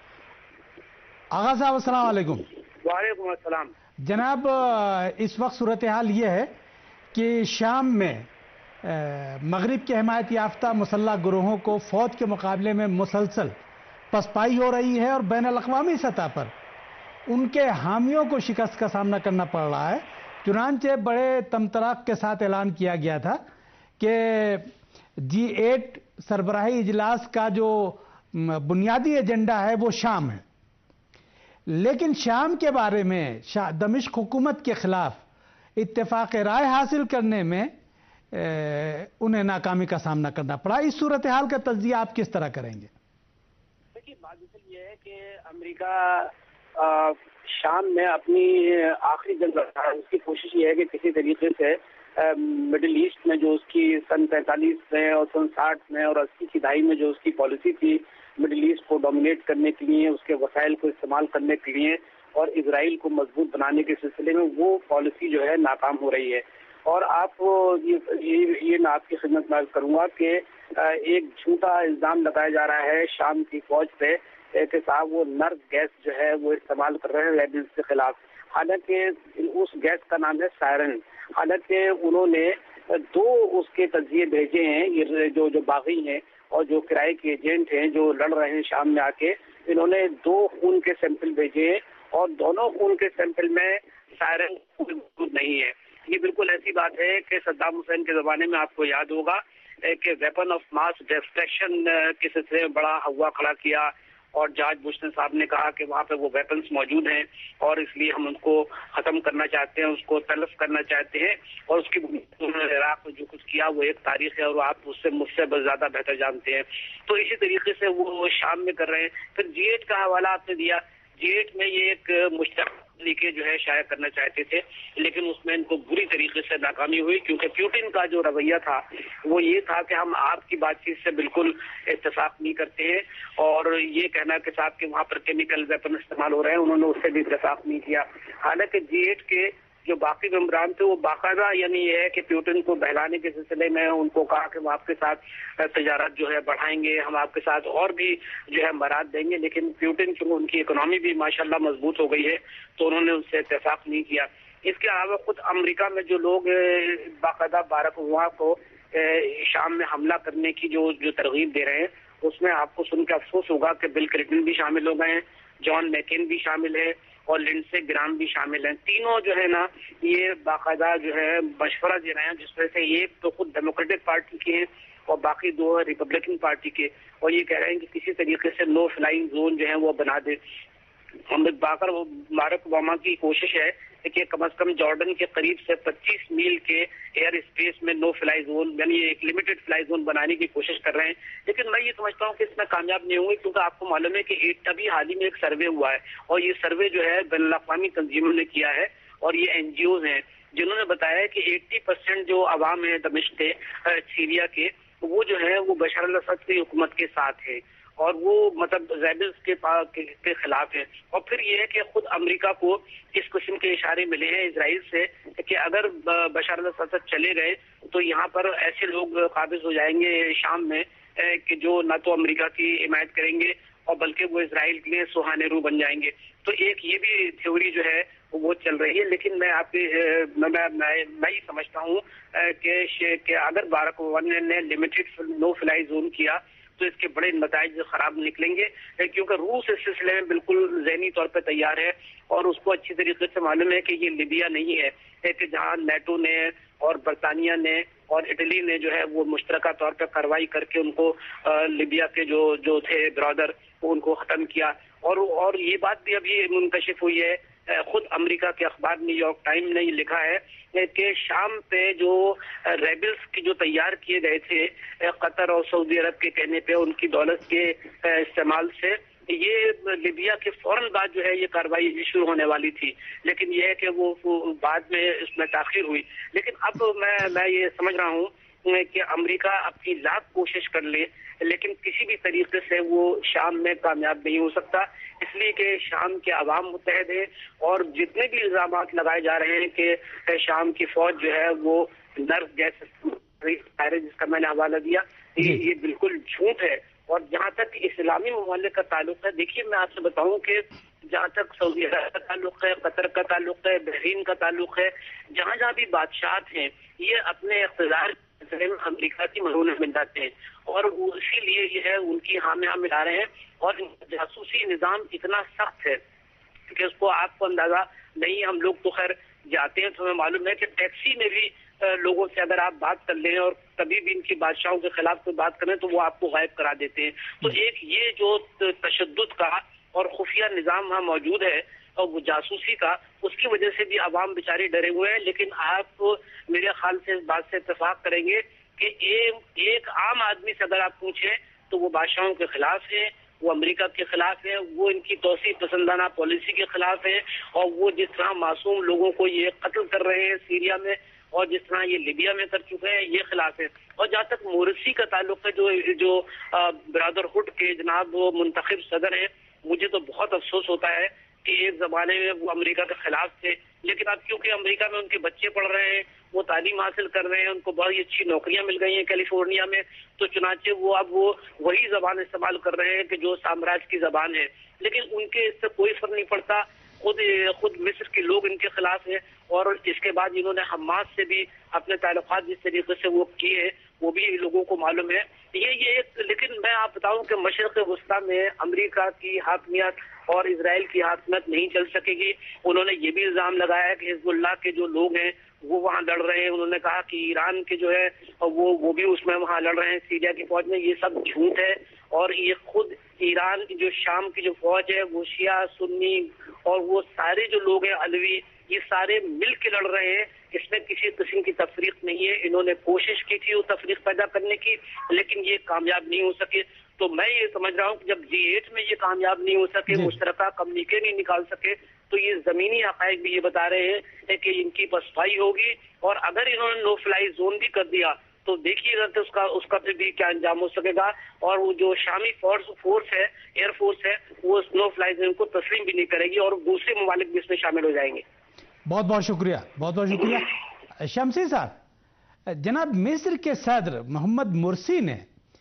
S1: آغا صاحب السلام علیکم.
S5: وعلیکم السلام.
S1: جناب، اس وقت صورتحال یہ ہے کہ شام میں مغرب کے حمایت یافتہ مسلح گروہوں کو فوج کے مقابلے میں مسلسل پسپائی ہو رہی ہے اور بین الاقوامی سطح پر ان کے حامیوں کو شکست کا سامنا کرنا پڑ رہا ہے. چنانچہ بڑے تمطراق کے ساتھ اعلان کیا گیا تھا کہ جی ایٹ سربراہی اجلاس کا جو بنیادی ایجنڈا ہے وہ شام ہے. لیکن شام کے بارے میں دمشق حکومت کے خلاف اتفاق رائے حاصل کرنے میں انہیں ناکامی کا سامنا کرنا پڑا. اس صورتحال کا تجزیہ آپ کس طرح کریں گے؟
S5: دیکھیے، بات اصل یہ ہے کہ امریکہ شام میں اپنی آخری جنگ لڑتا ہے. اس کی کوشش یہ ہے کہ کسی طریقے سے مڈل ایسٹ میں جو اس کی سن پینتالیس میں اور سن ساٹھ میں اور اسی کی دہائی میں جو اس کی پالیسی تھی مڈل ایسٹ کو ڈومینیٹ کرنے کے لیے، اس کے وسائل کو استعمال کرنے کے لیے اور اسرائیل کو مضبوط بنانے کے سلسلے میں، وہ پالیسی جو ہے ناکام ہو رہی ہے. اور آپ یہ میں آپ کی خدمت میں عرض کروں گا کہ ایک جھوٹا الزام لگایا جا رہا ہے شام کی فوج پہ کہ صاحب وہ نرس گیس جو ہے وہ استعمال کر رہے ہیں ریبلز کے خلاف. حالانکہ اس گیس کا نام ہے سائرن. حالانکہ انہوں نے دو اس کے تجزیے بھیجے ہیں، یہ جو جو باغی ہیں اور جو کرائے کے ایجنٹ ہیں جو لڑ رہے ہیں شام میں آ کے، انہوں نے دو خون کے سیمپل بھیجے ہیں اور دونوں خون کے سیمپل میں سائرن موجود نہیں ہے. یہ بالکل ایسی بات ہے کہ صدام حسین کے زمانے میں آپ کو یاد ہوگا کہ ویپن آف ماس ڈسٹرکشن کے سلسلے میں بڑا ہوا کھڑا کیا اور جارج بش نے صاحب نے کہا کہ وہاں پہ وہ ویپنز موجود ہیں اور اس لیے ہم ان کو ختم کرنا چاہتے ہیں، اس کو تلف کرنا چاہتے ہیں. اور اس کی انہوں نے عراق میں جو کچھ کیا وہ ایک تاریخ ہے اور آپ اس سے مجھ سے زیادہ بہتر جانتے ہیں. تو اسی طریقے سے وہ شام میں کر رہے ہیں. پھر جی ایٹ کا حوالہ آپ نے دیا. جی ایٹ میں یہ ایک مشترکہ لیکے جو ہے شائع کرنا چاہتے تھے، لیکن اس میں ان کو بری طریقے سے ناکامی ہوئی، کیونکہ پیوٹن کا جو رویہ تھا وہ یہ تھا کہ ہم آپ کی بات چیت سے بالکل اتفاق نہیں کرتے ہیں، اور یہ کہنا کہ صاحب کہ وہاں پر کیمیکل ویپن استعمال ہو رہے ہیں، انہوں نے اس سے بھی اتفاق نہیں کیا. حالانکہ جی ایٹ کے جو باقی ممبران تھے وہ باقاعدہ یعنی یہ ہے کہ پیوٹن کو بہلانے کے سلسلے میں ان کو کہا کہ ہم آپ کے ساتھ تجارت جو ہے بڑھائیں گے، ہم آپ کے ساتھ اور بھی جو ہے امارات دیں گے. لیکن پیوٹن چونکہ ان کی اکنامی بھی ماشاءاللہ مضبوط ہو گئی ہے تو انہوں نے ان سے اتفاق نہیں کیا. اس کے علاوہ خود امریکہ میں جو لوگ باقاعدہ باراک اوباما کو شام میں حملہ کرنے کی جو جو ترغیب دے رہے ہیں، اس میں آپ کو سن کے افسوس ہوگا کہ بل کلنٹن بھی شامل ہو گئے ہیں، جان میکین بھی شامل ہے اور لنڈسے گرام بھی شامل ہیں. تینوں جو ہے نا یہ باقاعدہ جو ہے مشورہ دے رہے ہیں، جس وجہ سے ایک تو خود ڈیموکریٹک پارٹی کے ہیں اور باقی دو ریپبلکن پارٹی کے، اور یہ کہہ رہے ہیں کہ کسی طریقے سے نو فلائنگ زون جو ہے وہ بنا دے. باقر باراک اوباما کی کوشش ہے کہ کم از کم جارڈن کے قریب سے پچیس میل کے ایئر اسپیس میں نو فلائی زون یعنی ایک لمیٹڈ فلائی زون بنانے کی کوشش کر رہے ہیں. لیکن میں یہ سمجھتا ہوں کہ اس میں کامیاب نہیں ہوں گے، کیونکہ آپ کو معلوم ہے کہ ابھی حال ہی میں ایک سروے ہوا ہے اور یہ سروے جو ہے بین الاقوامی تنظیموں نے کیا ہے اور یہ این جی اوز ہیں جنہوں نے بتایا ہے کہ اسی پرسینٹ جو عوام ہے دمشق کے سیریا کے وہ جو ہے وہ بشار الاسد کی حکومت کے ساتھ ہے اور وہ مطلب ریبلز کے کے خلاف ہے. اور پھر یہ ہے کہ خود امریکہ کو اس قسم کے اشارے ملے ہیں اسرائیل سے کہ اگر بشار الاسد چلے گئے تو یہاں پر ایسے لوگ قابض ہو جائیں گے شام میں کہ جو نہ تو امریکہ کی حمایت کریں گے اور بلکہ وہ اسرائیل کے لیے سہانے رو بن جائیں گے. تو ایک یہ بھی تھیوری جو ہے وہ چل رہی ہے. لیکن میں آپ کی میں یہ سمجھتا ہوں کہ اگر باراک اوباما نے لمیٹڈ نو فلائی زون کیا تو اس کے بڑے نتائج خراب نکلیں گے، کیونکہ روس اس سلسلے میں بالکل ذہنی طور پہ تیار ہے اور اس کو اچھی طریقے سے معلوم ہے کہ یہ لیبیا نہیں ہے کہ جہاں نیٹو نے اور برطانیہ نے اور اٹلی نے جو ہے وہ مشترکہ طور پہ کارروائی کر کے ان کو لیبیا کے جو جو تھے برادر ان کو ختم کیا. اور اور یہ بات بھی ابھی منکشف ہوئی ہے، خود امریکہ کے اخبار نیو یارک ٹائم نے یہ لکھا ہے کہ شام پہ جو ریبلز کی جو تیار کیے گئے تھے قطر اور سعودی عرب کے کہنے پہ ان کی دولت کے استعمال سے، یہ لیبیا کے فوراً بعد جو ہے یہ کارروائی شروع ہونے والی تھی، لیکن یہ ہے کہ وہ بعد میں اس میں تاخیر ہوئی. لیکن اب میں میں یہ سمجھ رہا ہوں کہ امریکہ اپنی لاکھ کوشش کر لے لیکن کسی بھی طریقے سے وہ شام میں کامیاب نہیں ہو سکتا، اس لیے کہ شام کے عوام متحد ہیں اور جتنے بھی الزامات لگائے جا رہے ہیں کہ شام کی فوج جو ہے وہ نرس گیس جس کا میں نے حوالہ دیا یہ یہ بالکل جھوٹ ہے. اور جہاں تک اسلامی ممالک کا تعلق ہے، دیکھیے میں آپ سے بتاؤں کہ جہاں تک سعودی عرب کا تعلق ہے، قطر کا تعلق ہے، بحرین کا تعلق ہے، جہاں جہاں بھی بادشاہت ہیں یہ اپنے اقتدار میں امریکہ کی مرہون بن جاتے ہیں اور اسی لیے یہ ہے ان کی ہاں میں ہاں ملا رہے ہیں. اور جاسوسی نظام اتنا سخت ہے کہ اس کو آپ کو اندازہ نہیں. ہم لوگ تو خیر جاتے ہیں تو ہمیں معلوم ہے کہ ٹیکسی میں بھی لوگوں سے اگر آپ بات کر لیں اور کبھی بھی ان کی بادشاہوں کے خلاف کوئی بات کریں تو وہ آپ کو غائب کرا دیتے ہیں. تو ایک یہ جو تشدد کا اور خفیہ نظام وہاں موجود ہے وہ جاسوسی کا، اس کی وجہ سے بھی عوام بیچارے ڈرے ہوئے ہیں. لیکن آپ میرے خیال سے اس بات سے اتفاق کریں گے کہ ایک عام آدمی سے اگر آپ پوچھیں تو وہ بادشاہوں کے خلاف ہے، وہ امریکہ کے خلاف ہے، وہ ان کی توسیع پسندانہ پالیسی کے خلاف ہے، اور وہ جس طرح معصوم لوگوں کو یہ قتل کر رہے ہیں سیریا میں اور جس طرح یہ لیبیا میں کر چکے ہیں، یہ خلاف ہے. اور جہاں تک مورسی کا تعلق ہے، جو جو برادرہڈ کے جناب وہ منتخب صدر ہیں، مجھے تو بہت افسوس ہوتا ہے کہ ایک زمانے میں وہ امریکہ کے خلاف تھے، لیکن اب کیونکہ امریکہ میں ان کے بچے پڑھ رہے ہیں، وہ تعلیم حاصل کر رہے ہیں، ان کو بہت اچھی نوکریاں مل گئی ہیں کیلیفورنیا میں، تو چنانچہ وہ اب وہ وہی زبان استعمال کر رہے ہیں کہ جو سامراج کی زبان ہے. لیکن ان کے اس سے کوئی فرق نہیں پڑتا. خود خود مصر کے لوگ ان کے خلاف ہیں، اور اس کے بعد انہوں نے حماس سے بھی اپنے تعلقات جس طریقے سے وہ کیے ہیں وہ بھی لوگوں کو معلوم ہے. یہ یہ ایک لیکن میں آپ بتاؤں کہ مشرق وسطیٰ میں امریکہ کی حاکمیت اور اسرائیل کی حاکمیت نہیں چل سکے گی. انہوں نے یہ بھی الزام لگایا کہ حزب اللہ کے جو لوگ ہیں وہ وہاں لڑ رہے ہیں. انہوں نے کہا کہ ایران کے جو ہے وہ وہ بھی اس میں وہاں لڑ رہے ہیں سیریا کی فوج میں. یہ سب جھوٹ ہے. اور یہ خود ایران کی جو شام کی جو فوج ہے وہ شیعہ سنی اور وہ سارے جو لوگ ہیں علوی، یہ سارے مل کے لڑ رہے ہیں. اس میں کسی قسم کی تفریق نہیں ہے. انہوں نے کوشش کی تھی وہ تفریق پیدا کرنے کی، لیکن یہ کامیاب نہیں ہو سکے. تو میں یہ سمجھ رہا ہوں کہ جب جی ایٹ میں یہ کامیاب نہیں ہو سکے، مشترکہ کمیونیکے نہیں نکال سکے، تو یہ زمینی حقائق بھی یہ بتا رہے ہیں کہ ان کی پسپائی ہوگی. اور اگر انہوں نے نو فلائی زون بھی کر دیا تو دیکھیے گا کہ اس کا اس کا پھر بھی کیا انجام ہو سکے گا. اور وہ جو شامی فورس فورس ہے ایئر فورس ہے وہ اس نو فلائی زون کو تسلیم بھی نہیں کرے گی، اور دوسرے ممالک بھی اس میں شامل ہو جائیں گے.
S1: بہت بہت شکریہ، بہت بہت شکریہ. شمسی صاحب، جناب مصر کے صدر محمد مرسی نے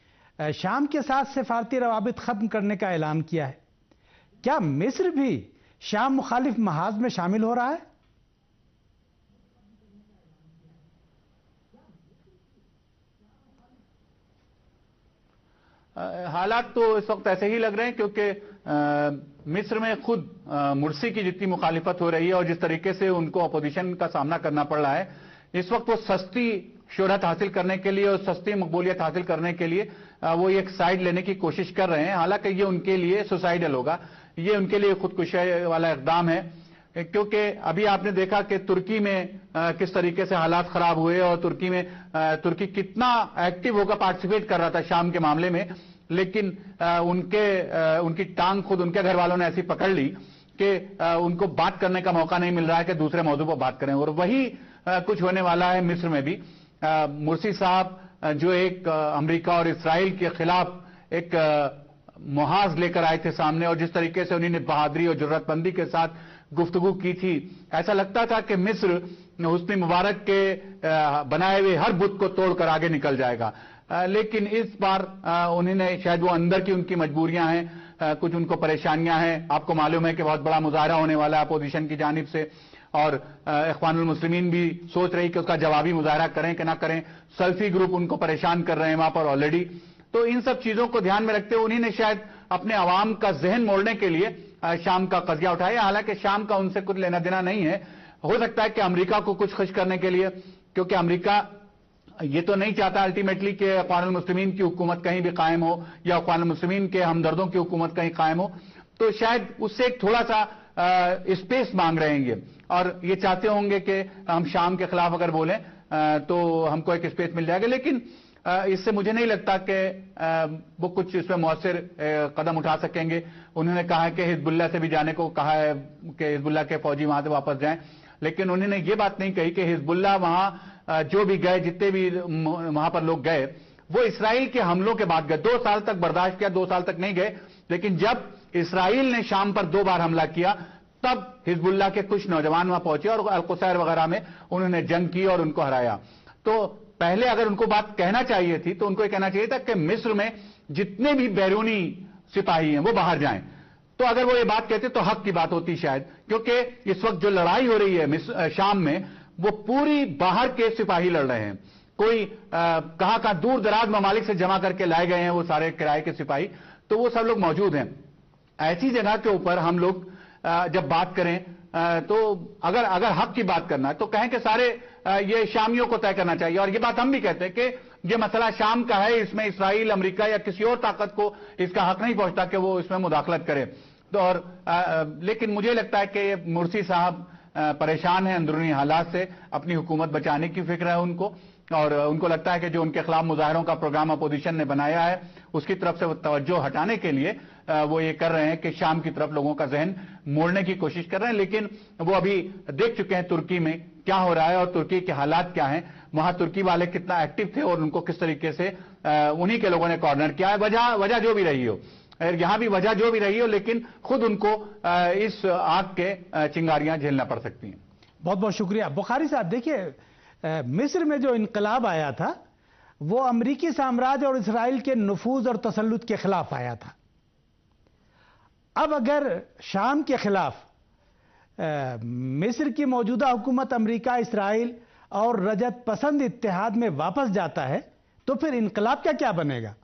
S1: شام کے ساتھ سفارتی روابط ختم کرنے کا اعلان کیا ہے. کیا مصر بھی شام مخالف محاذ میں شامل ہو رہا ہے؟
S3: حالات تو اس وقت ایسے ہی لگ رہے ہیں کیونکہ مصر میں خود مرسی کی جتنی مخالفت ہو رہی ہے اور جس طریقے سے ان کو اپوزیشن کا سامنا کرنا پڑ رہا ہے، اس وقت وہ سستی شہرت حاصل کرنے کے لیے اور سستی مقبولیت حاصل کرنے کے لیے وہ ایک سائیڈ لینے کی کوشش کر رہے ہیں. حالانکہ یہ ان کے لیے سوسائڈل ہوگا، یہ ان کے لیے خودکشی والا اقدام ہے. کیونکہ ابھی آپ نے دیکھا کہ ترکی میں کس طریقے سے حالات خراب ہوئے اور ترکی میں ترکی کتنا ایکٹیو ہو کر پارٹیسپیٹ کر رہا تھا شام کے معاملے میں، لیکن ان کے ان کی ٹانگ خود ان کے گھر والوں نے ایسی پکڑ لی کہ ان کو بات کرنے کا موقع نہیں مل رہا ہے کہ دوسرے موضوع پر بات کریں. اور وہی کچھ ہونے والا ہے مصر میں بھی. مرسی صاحب جو ایک امریکہ اور اسرائیل کے خلاف ایک محاذ لے کر آئے تھے سامنے، اور جس طریقے سے انہوں نے بہادری اور جرات مندی کے ساتھ گفتگو کی تھی، ایسا لگتا تھا کہ مصر حسنی مبارک کے بنائے ہوئے ہر بت کو توڑ کر آگے نکل جائے گا. لیکن اس بار انہوں نے شاید وہ اندر کی ان کی مجبوریاں ہیں، کچھ ان کو پریشانیاں ہیں. آپ کو معلوم ہے کہ بہت بڑا مظاہرہ ہونے والا ہے اپوزیشن کی جانب سے، اور اخوان المسلمین بھی سوچ رہی کہ اس کا جوابی مظاہرہ کریں کہ نہ کریں. سلفی گروپ ان کو پریشان کر رہے ہیں وہاں پر آلریڈی. تو ان سب چیزوں کو دھیان میں رکھتے ہوئے انہوں نے شاید اپنے عوام کا ذہن موڑنے کے لیے شام کا قضیہ اٹھایا. حالانکہ شام کا ان سے کچھ لینا دینا نہیں ہے. ہو سکتا ہے کہ امریکہ کو کچھ خوش کرنے کے لیے، کیونکہ امریکہ یہ تو نہیں چاہتا الٹیمیٹلی کہ اخوان المسلمین کی حکومت کہیں بھی قائم ہو یا اخوان المسلمین کے ہمدردوں کی حکومت کہیں قائم ہو. تو شاید اس سے ایک تھوڑا سا اسپیس مانگ رہے ہیں یہ، اور یہ چاہتے ہوں گے کہ ہم شام کے خلاف اگر بولیں تو ہم کو ایک اسپیس مل جائے گا. لیکن اس سے مجھے نہیں لگتا کہ وہ کچھ اس میں مؤثر قدم اٹھا سکیں گے. انہوں نے کہا کہ حزب اللہ سے بھی جانے کو کہا ہے کہ حزب اللہ کے فوجی وہاں سے واپس جائیں، لیکن انہوں نے یہ بات نہیں کہی کہ حزب اللہ وہاں جو بھی گئے، جتنے بھی وہاں پر لوگ گئے، وہ اسرائیل کے حملوں کے بعد گئے. دو سال تک برداشت کیا، دو سال تک نہیں گئے، لیکن جب اسرائیل نے شام پر دو بار حملہ کیا تب حزب اللہ کے کچھ نوجوان وہاں پہنچے اور القصیر وغیرہ میں انہوں نے جنگ کی اور ان کو ہرایا. تو پہلے اگر ان کو بات کہنا چاہیے تھی تو ان کو یہ کہنا چاہیے تھا کہ مصر میں جتنے بھی بیرونی سپاہی ہیں وہ باہر جائیں. تو اگر وہ یہ بات کہتے تو حق کی بات ہوتی شاید، کیونکہ اس وقت جو لڑائی ہو رہی ہے شام میں وہ پوری باہر کے سپاہی لڑ رہے ہیں. کوئی کہاں کہاں دور دراز ممالک سے جمع کر کے لائے گئے ہیں وہ سارے کرائے کے سپاہی، تو وہ سب لوگ موجود ہیں. ایسی جگہ کے اوپر ہم لوگ جب بات کریں تو اگر اگر حق کی بات کرنا ہے تو کہیں کہ سارے یہ شامیوں کو طے کرنا چاہیے. اور یہ بات ہم بھی کہتے ہیں کہ یہ مسئلہ شام کا ہے، اس میں اسرائیل، امریکہ یا کسی اور طاقت کو اس کا حق نہیں پہنچتا کہ وہ اس میں مداخلت کرے. تو اور لیکن مجھے لگتا ہے کہ مرسی صاحب پریشان ہیں اندرونی حالات سے، اپنی حکومت بچانے کی فکر ہے ان کو، اور ان کو لگتا ہے کہ جو ان کے خلاف مظاہروں کا پروگرام اپوزیشن نے بنایا ہے اس کی طرف سے وہ توجہ ہٹانے کے لیے وہ یہ کر رہے ہیں کہ شام کی طرف لوگوں کا ذہن موڑنے کی کوشش کر رہے ہیں. لیکن وہ ابھی دیکھ چکے ہیں ترکی میں کیا ہو رہا ہے اور ترکی کے حالات کیا ہیں، وہاں ترکی والے کتنا ایکٹیو تھے اور ان کو کس طریقے سے انہی کے لوگوں نے کارنر کیا ہے. وجہ وجہ جو بھی رہی ہو، یہاں بھی وجہ جو بھی رہی ہو، لیکن خود ان کو اس آگ کے چنگاریاں جھیلنا پڑ سکتی ہیں.
S1: بہت بہت شکریہ بخاری صاحب. دیکھیے مصر میں جو انقلاب آیا تھا وہ امریکی سامراج اور اسرائیل کے نفوذ اور تسلط کے خلاف آیا تھا. اب اگر شام کے خلاف مصر کی موجودہ حکومت امریکہ، اسرائیل اور رجعت پسند اتحاد میں واپس جاتا ہے تو پھر انقلاب کا کیا بنے گا؟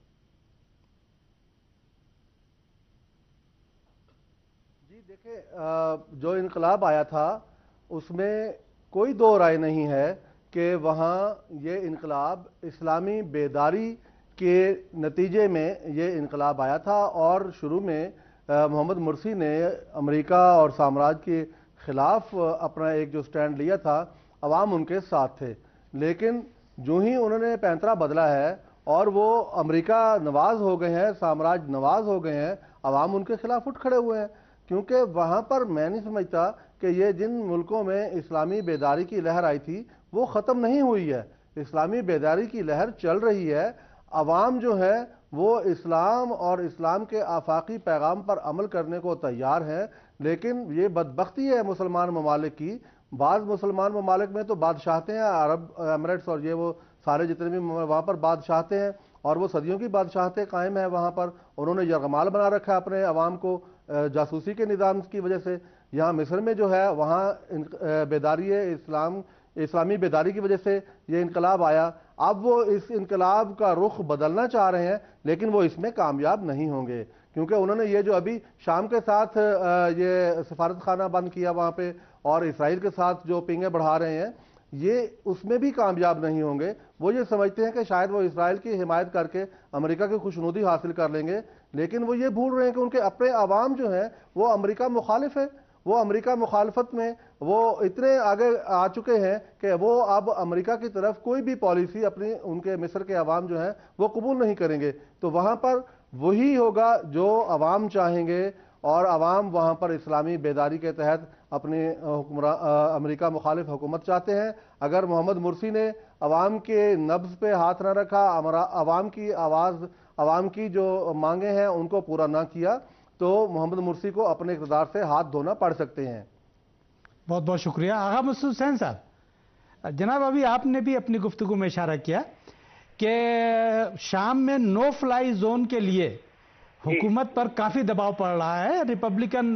S4: جی دیکھیں، جو انقلاب آیا تھا اس میں کوئی دو رائے نہیں ہے کہ وہاں یہ انقلاب اسلامی بیداری کے نتیجے میں یہ انقلاب آیا تھا، اور شروع میں محمد مرسی نے امریکہ اور سامراج کے خلاف اپنا ایک جو سٹینڈ لیا تھا عوام ان کے ساتھ تھے. لیکن جو ہی انہوں نے پینترا بدلا ہے اور وہ امریکہ نواز ہو گئے ہیں، سامراج نواز ہو گئے ہیں، عوام ان کے خلاف اٹھ کھڑے ہوئے ہیں. کیونکہ وہاں پر میں نہیں سمجھتا کہ یہ جن ملکوں میں اسلامی بیداری کی لہر آئی تھی وہ ختم نہیں ہوئی ہے. اسلامی بیداری کی لہر چل رہی ہے. عوام جو ہے وہ اسلام اور اسلام کے آفاقی پیغام پر عمل کرنے کو تیار ہیں. لیکن یہ بدبختی ہے مسلمان ممالک کی، بعض مسلمان ممالک میں تو بادشاہتے ہیں، عرب ایمریٹس اور یہ وہ سارے جتنے بھی وہاں پر بادشاہتے ہیں، اور وہ صدیوں کی بادشاہتے قائم ہیں وہاں پر. انہوں نے یرغمال بنا رکھا ہے اپنے عوام کو جاسوسی کے نظام کی وجہ سے. یہاں مصر میں جو ہے وہاں بیداری اسلام اسلامی بیداری کی وجہ سے یہ انقلاب آیا. اب وہ اس انقلاب کا رخ بدلنا چاہ رہے ہیں لیکن وہ اس میں کامیاب نہیں ہوں گے، کیونکہ انہوں نے یہ جو ابھی شام کے ساتھ یہ سفارت خانہ بند کیا وہاں پہ اور اسرائیل کے ساتھ جو پنگیں بڑھا رہے ہیں یہ اس میں بھی کامیاب نہیں ہوں گے. وہ یہ سمجھتے ہیں کہ شاید وہ اسرائیل کی حمایت کر کے امریکہ کی خوشنودی حاصل کر لیں گے، لیکن وہ یہ بھول رہے ہیں کہ ان کے اپنے عوام جو ہیں وہ امریکہ مخالف ہے. وہ امریکہ مخالفت میں وہ اتنے آگے آ چکے ہیں کہ وہ اب امریکہ کی طرف کوئی بھی پالیسی اپنی ان کے مصر کے عوام جو ہیں وہ قبول نہیں کریں گے. تو وہاں پر وہی ہوگا جو عوام چاہیں گے، اور عوام وہاں پر اسلامی بیداری کے تحت اپنی امریکہ مخالف حکومت چاہتے ہیں. اگر محمد مرسی نے عوام کے نبض پہ ہاتھ نہ رکھا، عوام کی آواز، عوام کی جو مانگیں ہیں ان کو پورا نہ کیا تو محمد مرسی کو اپنے اقتدار سے ہاتھ دھونا پڑ سکتے ہیں.
S1: بہت بہت شکریہ. آغا مسعود حسین صاحب، جناب ابھی آپ نے بھی اپنی گفتگو میں اشارہ کیا کہ شام میں نو فلائی زون کے لیے حکومت پر کافی دباؤ پڑ رہا ہے، ریپبلکن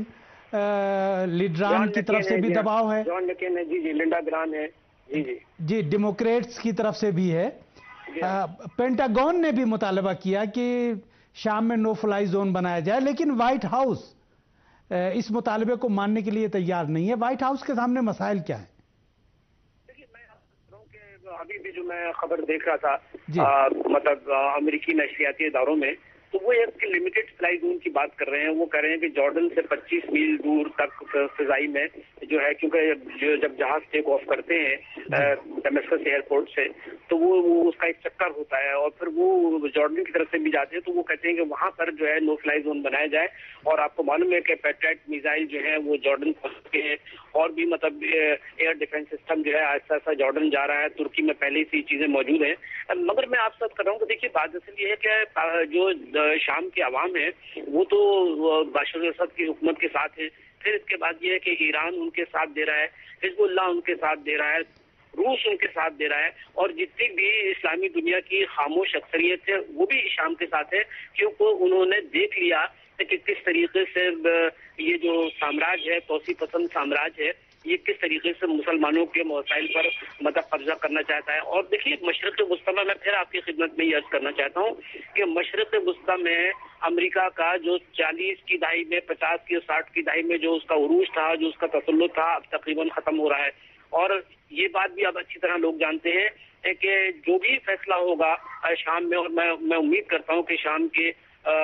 S1: لیڈران کی طرف سے بھی دباؤ ہے،
S5: جان مکین ہے، جی جی لنڈا گران ہے، جی جی
S1: جی ڈیموکریٹس کی طرف سے بھی ہے. پینٹاگون نے بھی مطالبہ کیا کہ شام میں نو فلائی زون بنایا جائے، لیکن وائٹ ہاؤس اس مطالبے کو ماننے کے لیے تیار نہیں ہے. وائٹ ہاؤس کے سامنے مسائل کیا ہیں؟
S5: دیکھیے میں آپ کو بتاؤں کہ ابھی بھی جو میں خبر دیکھ رہا تھا
S1: جی.
S5: مطلب امریکی نشریاتی اداروں میں، تو وہ ایک لمیٹڈ فلائی زون کی بات کر رہے ہیں. وہ کہہ رہے ہیں کہ جارڈن سے پچیس میل دور تک فضائی میں جو ہے، کیونکہ جب جہاز ٹیک آف کرتے ہیں ڈمیسکس ایئرپورٹ سے تو وہ اس کا ایک چکر ہوتا ہے اور پھر وہ جارڈن کی طرف سے بھی جاتے ہیں. تو وہ کہتے ہیں کہ وہاں پر جو ہے نو فلائی زون بنایا جائے. اور آپ کو معلوم ہے کہ پیٹریٹ میزائل جو ہیں وہ جارڈن پہنچ کے ہیں، اور بھی مطلب ایئر ڈیفنس سسٹم جو ہے آہستہ آہستہ جارڈن جا رہا ہے. ترکی میں پہلے سے یہ چیزیں موجود ہیں. مگر میں آپ سے کر رہا ہوں کہ دیکھیے بات اصل یہ ہے کہ جو شام کے عوام ہیں وہ تو بشار الاسد کی حکومت کے ساتھ ہیں. پھر اس کے بعد یہ ہے کہ ایران ان کے ساتھ دے رہا ہے، حزب اللہ ان کے ساتھ دے رہا ہے، روس ان کے ساتھ دے رہا ہے، اور جتنی بھی اسلامی دنیا کی خاموش اکثریت ہے وہ بھی شام کے ساتھ ہے، کیونکہ انہوں نے دیکھ لیا کہ کس طریقے سے یہ جو سامراج ہے، توسیع پسند سامراج ہے، یہ کس طریقے سے مسلمانوں کے مسائل پر مطلب قبضہ کرنا چاہتا ہے. اور دیکھیے مشرق وسطیٰ میں میں پھر آپ کی خدمت میں یہ عرض کرنا چاہتا ہوں کہ مشرق وسطیٰ میں امریکہ کا جو چالیس کی دہائی میں، پچاس کی ساٹھ کی دہائی میں جو اس کا عروج تھا، جو اس کا تسلط تھا، اب تقریباً ختم ہو رہا ہے. اور یہ بات بھی اب اچھی طرح لوگ جانتے ہیں کہ جو بھی فیصلہ ہوگا شام میں، اور میں میں امید کرتا ہوں کہ شام کے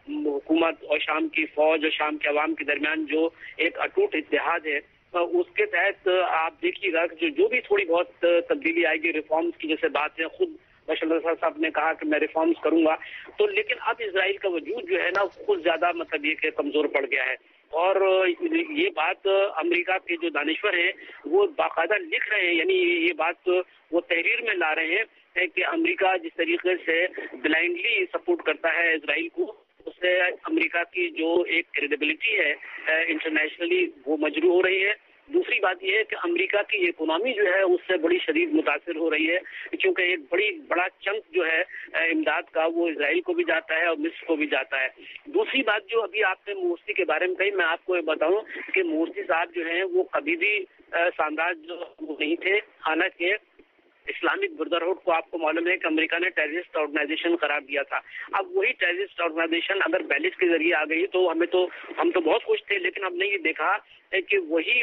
S5: हुकूमत और शाम की फौज और शाम के अवाम के दरमियान जो एक अटूट इत्तेहाद है, उसके तहत आप देखिएगा कि जो जो भी थोड़ी बहुत तब्दीली आएगी, रिफॉर्म्स की जैसे बात है, खुद बशर अल असद साहब ने कहा कि मैं रिफॉर्म्स करूंगा, तो लेकिन अब इजराइल का वजूद जो है ना खुद ज्यादा मतलब ये कि कमजोर पड़ गया है। और ये बात अमेरिका के जो दानिश्वर हैं वो बाकायदा लिख रहे हैं, यानी ये बात वो तहरीर में ला रहे हैं कि अमेरिका जिस तरीके से ब्लाइंडली सपोर्ट करता है इजराइल को, उससे अमेरिका की जो एक क्रेडिबिलिटी है इंटरनेशनली वो मजरू हो रही है। दूसरी बात यह है कि अमेरिका की इकोनॉमी जो है उससे बड़ी शदीद मुतासिर हो रही है, क्योंकि एक बड़ी बड़ा चंक जो है इमदाद का वो इजराइल को भी जाता है और मिस्र को भी जाता है। दूसरी बात जो अभी आपने मोर्सी के बारे में कही, मैं आपको ये बताऊं कि मोर्सी साहब जो हैं वो कभी भी साम्राज्य नहीं थे। हालांकि इस्लामिक ब्रदरहुड को आपको मालूम है कि अमेरिका ने टेररिस्ट ऑर्गेनाइजेशन करार दिया था। अब वही टेररिस्ट ऑर्गेनाइजेशन अगर बैलिस के जरिए आ गई तो हमें तो हम तो बहुत खुश थे, लेकिन हमने ये देखा कि वही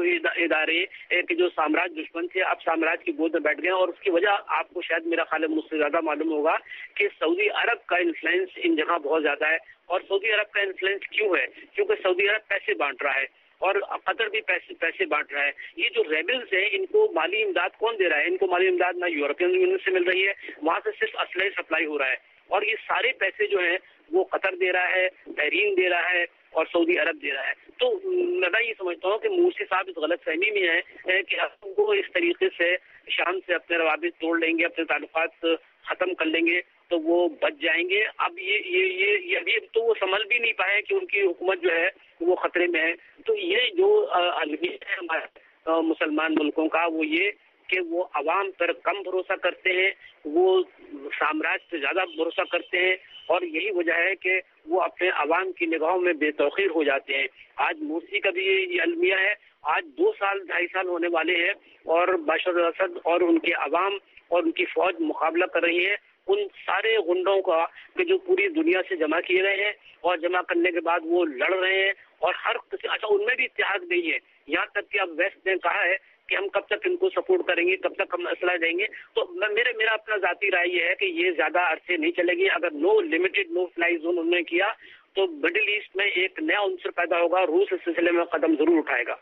S5: इदारे कि जो साम्राज्य दुश्मन थे अब साम्राज्य की गोद में बैठ गए। और उसकी वजह आपको शायद मेरा ख्याल है मुझसे ज्यादा मालूम होगा कि सऊदी अरब का इन्फ्लुएंस इन जगह बहुत ज्यादा है। और सऊदी अरब का इन्फ्लुएंस क्यों है? क्योंकि सऊदी अरब पैसे बांट रहा है और कतर भी पैसे पैसे बांट रहा है। ये जो रेबल्स हैं इनको माली इमदाद कौन दे रहा है? इनको माली इमदाद ना यूरोपियन यूनियन से मिल रही है, वहां से सिर्फ असलहे सप्लाई हो रहा है। और ये सारे पैसे जो हैं वो कतर दे रहा है, बहरीन दे रहा है और सऊदी अरब दे रहा है। तो मैं ये समझता हूँ कि मोर्सी साहब इस गलत फहमी में है कि वो इस तरीके से शाम से अपने रवाबित तोड़ लेंगे, अपने ताल्लुकात खत्म कर लेंगे तो वो बच जाएंगे। अब ये ये ये, ये अभी तो वो समझ भी नहीं पाए कि उनकी हुकूमत जो है वो खतरे में है। तो ये जो अलमिया है हमारे मुसलमान मुल्कों का, वो ये कि वो अवाम पर कम भरोसा करते हैं, वो साम्राज्य से ज्यादा भरोसा करते हैं और यही वजह है कि वो अपने अवाम की निगाहों में बेतौकीर हो जाते हैं। आज मोर्सी का भी ये अलमिया है। आज दो साल ढाई साल होने वाले हैं और बशर अल असद और उनके अवाम और उनकी फौज मुकाबला कर रही है उन सारे गुंडों का कि जो पूरी दुनिया से जमा किए गए हैं और जमा करने के बाद वो लड़ रहे हैं और हर अच्छा उनमें भी इत्तेहाद नहीं है। यहाँ तक कि अब वेस्ट ने कहा है कि हम कब तक इनको सपोर्ट करेंगे, कब तक हम असला देंगे। तो मेरे मेरा अपना जाती राय ये है कि ये ज्यादा अरसे नहीं चलेगी। अगर no limited no fly zone उन्होंने किया तो मिडिल ईस्ट में एक नया उनसर पैदा होगा। रूस इस सिलसिले में कदम जरूर उठाएगा।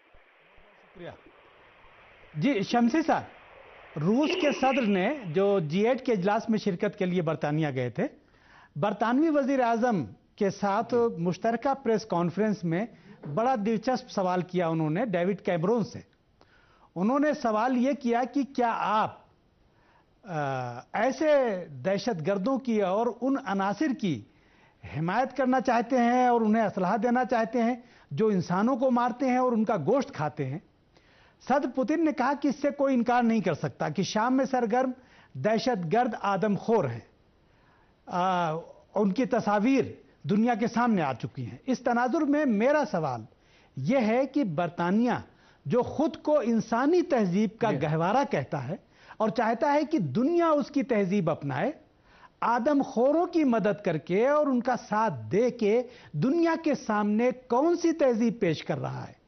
S1: जी शमसी साहब, रूस के सदर ने जो जी एट के इजलास में शिरकत के लिए बरतानिया गए थे, बरतानवी वजीर आजम के साथ मुश्तरका प्रेस कॉन्फ्रेंस में बड़ा दिलचस्प सवाल किया उन्होंने डेविड कैमरून से। उन्होंने सवाल ये किया कि क्या आप आ, ऐसे दहशतगर्दों की और उन अनासिर की हिमायत करना चाहते हैं और उन्हें असलहा देना चाहते हैं जो इंसानों को मारते हैं और उनका गोश्त खाते हैं। सदर पुतिन ने कहा कि इससे कोई इनकार नहीं कर सकता कि शाम में सरगर्म दहशतगर्द आदमखोर हैं। आ, उनकी तस्वीर दुनिया के सामने आ चुकी हैं। इस तनाजुर में मेरा सवाल यह है कि बरतानिया जो खुद को इंसानी तहजीब का गहवारा कहता है और चाहता है कि दुनिया उसकी तहजीब अपनाए, आदमखोरों की मदद करके और उनका साथ दे के दुनिया के सामने कौन सी तहजीब पेश कर रहा है?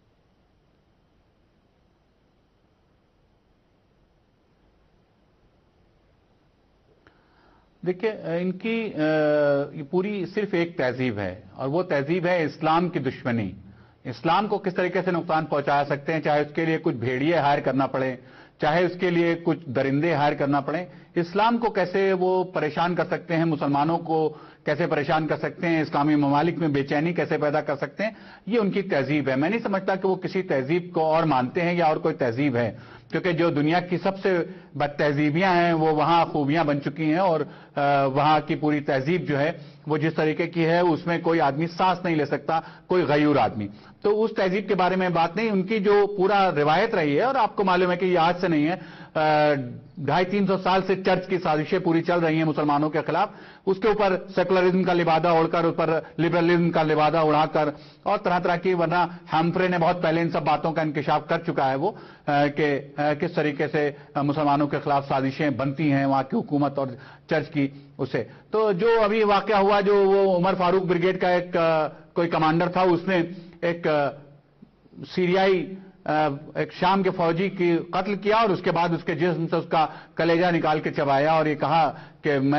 S3: देखिए, इनकी ये पूरी सिर्फ एक तहजीब है और वो तहजीब है इस्लाम की दुश्मनी। इस्लाम को किस तरीके से नुकसान पहुंचा सकते हैं, चाहे उसके लिए कुछ भेड़िए हायर करना पड़े, चाहे उसके लिए कुछ दरिंदे हायर करना पड़े। इस्लाम को कैसे वो परेशान कर सकते हैं, मुसलमानों को कैसे परेशान कर सकते हैं, इस्लामी ममालिक में बेचैनी कैसे पैदा कर सकते हैं, ये उनकी तहजीब है। मैं नहीं समझता कि वो किसी तहजीब को और मानते हैं या और कोई तहजीब है, क्योंकि जो दुनिया की सबसे बद तहजीबियां हैं वो वहां खूबियां बन चुकी हैं और वहां की पूरी तहजीब जो है वो जिस तरीके की है उसमें कोई आदमी सांस नहीं ले सकता, कोई गयूर आदमी। तो उस तहजीब के बारे में बात नहीं, उनकी जो पूरा रिवायत रही है, और आपको मालूम है कि ये आज से नहीं है, ढाई तीन सौ साल से चर्च की साजिशें पूरी चल रही हैं मुसलमानों के खिलाफ। उसके ऊपर सेकुलरिज्म का लिबादा ओढ़कर, उस पर लिबरलिज्म का लिबादा उड़ाकर और तरह तरह की, वरना हैम्फ्रे ने बहुत पहले इन सब बातों का इंकिशाफ कर चुका है वो कि किस तरीके से मुसलमानों के खिलाफ साजिशें बनती हैं वहां की हुकूमत और चर्च की उससे। तो जो अभी वाकया हुआ, जो वो उमर फारूक ब्रिगेड का एक कोई कमांडर था, उसने एक सीरियाई एक शाम के फौजी की कत्ल किया और उसके बाद उसके जिस्म से उसका कलेजा निकाल के चबाया और ये कहा कि मैं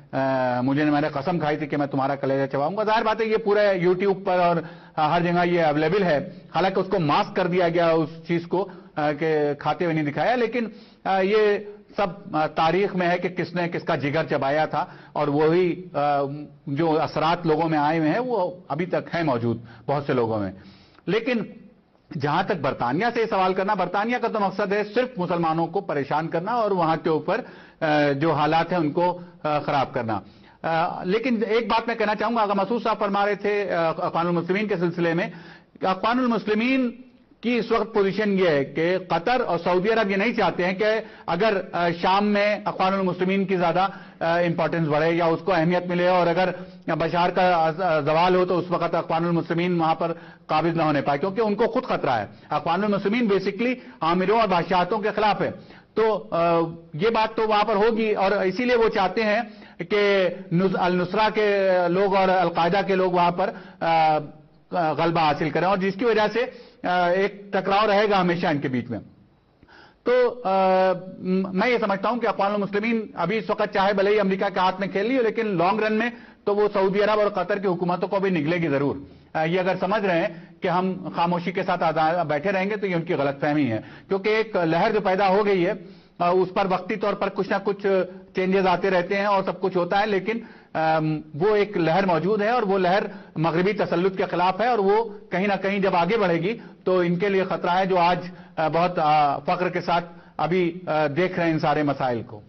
S3: مجھے میں نے قسم کھائی تھی کہ میں تمہارا کلیجہ چباؤں گا. ظاہر بات ہے یہ پورے یوٹیوب پر اور ہر جگہ یہ اویلیبل ہے, حالانکہ اس کو ماسک کر دیا گیا اس چیز کو کہ کھاتے ہوئے نہیں دکھایا, لیکن یہ سب تاریخ میں ہے کہ کس نے کس کا جگر چبایا تھا, اور وہی جو اثرات لوگوں میں آئے ہوئے ہیں وہ ابھی تک ہیں موجود بہت سے لوگوں میں. لیکن جہاں تک برطانیہ سے سوال کرنا, برطانیہ کا تو مقصد ہے صرف مسلمانوں کو پریشان کرنا اور وہاں کے اوپر جو حالات ہیں ان کو خراب کرنا. لیکن ایک بات میں کہنا چاہوں گا, اگر مسعود صاحب فرما رہے تھے اخوان المسلمین کے سلسلے میں, اخوان المسلمین کی اس وقت پوزیشن یہ ہے کہ قطر اور سعودی عرب یہ نہیں چاہتے ہیں کہ اگر شام میں اخوان المسلمین کی زیادہ امپورٹنس بڑھے یا اس کو اہمیت ملے, اور اگر بشار کا زوال ہو تو اس وقت اخوان المسلمین وہاں پر قابض نہ ہونے پائے, کیونکہ ان کو خود خطرہ ہے. اخوان المسلمین بیسکلی عامروں اور بادشاہتوں کے خلاف ہے, تو یہ بات تو وہاں پر ہوگی, اور اسی لیے وہ چاہتے ہیں کہ النصرہ کے لوگ اور القاعدہ کے لوگ وہاں پر غلبہ حاصل کریں, اور جس کی وجہ سے ایک ٹکراؤ رہے گا ہمیشہ ان کے بیچ میں. تو میں یہ سمجھتا ہوں کہ اقوام المسلمین ابھی اس وقت چاہے بھلے ہی امریکہ کے ہاتھ میں کھیل لی ہو, لیکن لانگ رن میں تو وہ سعودی عرب اور قطر کی حکومتوں کو بھی نگلے گی ضرور. یہ اگر سمجھ رہے ہیں کہ ہم خاموشی کے ساتھ بیٹھے رہیں گے تو یہ ان کی غلط فہمی ہے, کیونکہ ایک لہر جو پیدا ہو گئی ہے اس پر وقتی طور پر کچھ نہ کچھ چینجز آتے رہتے ہیں اور سب کچھ ہوتا ہے, لیکن وہ ایک لہر موجود ہے, اور وہ لہر مغربی تسلط کے خلاف ہے, اور وہ کہیں نہ کہیں جب آگے بڑھے گی تو ان کے لیے خطرہ ہے, جو آج بہت فخر کے ساتھ ابھی دیکھ رہے ہیں ان سارے مسائل کو.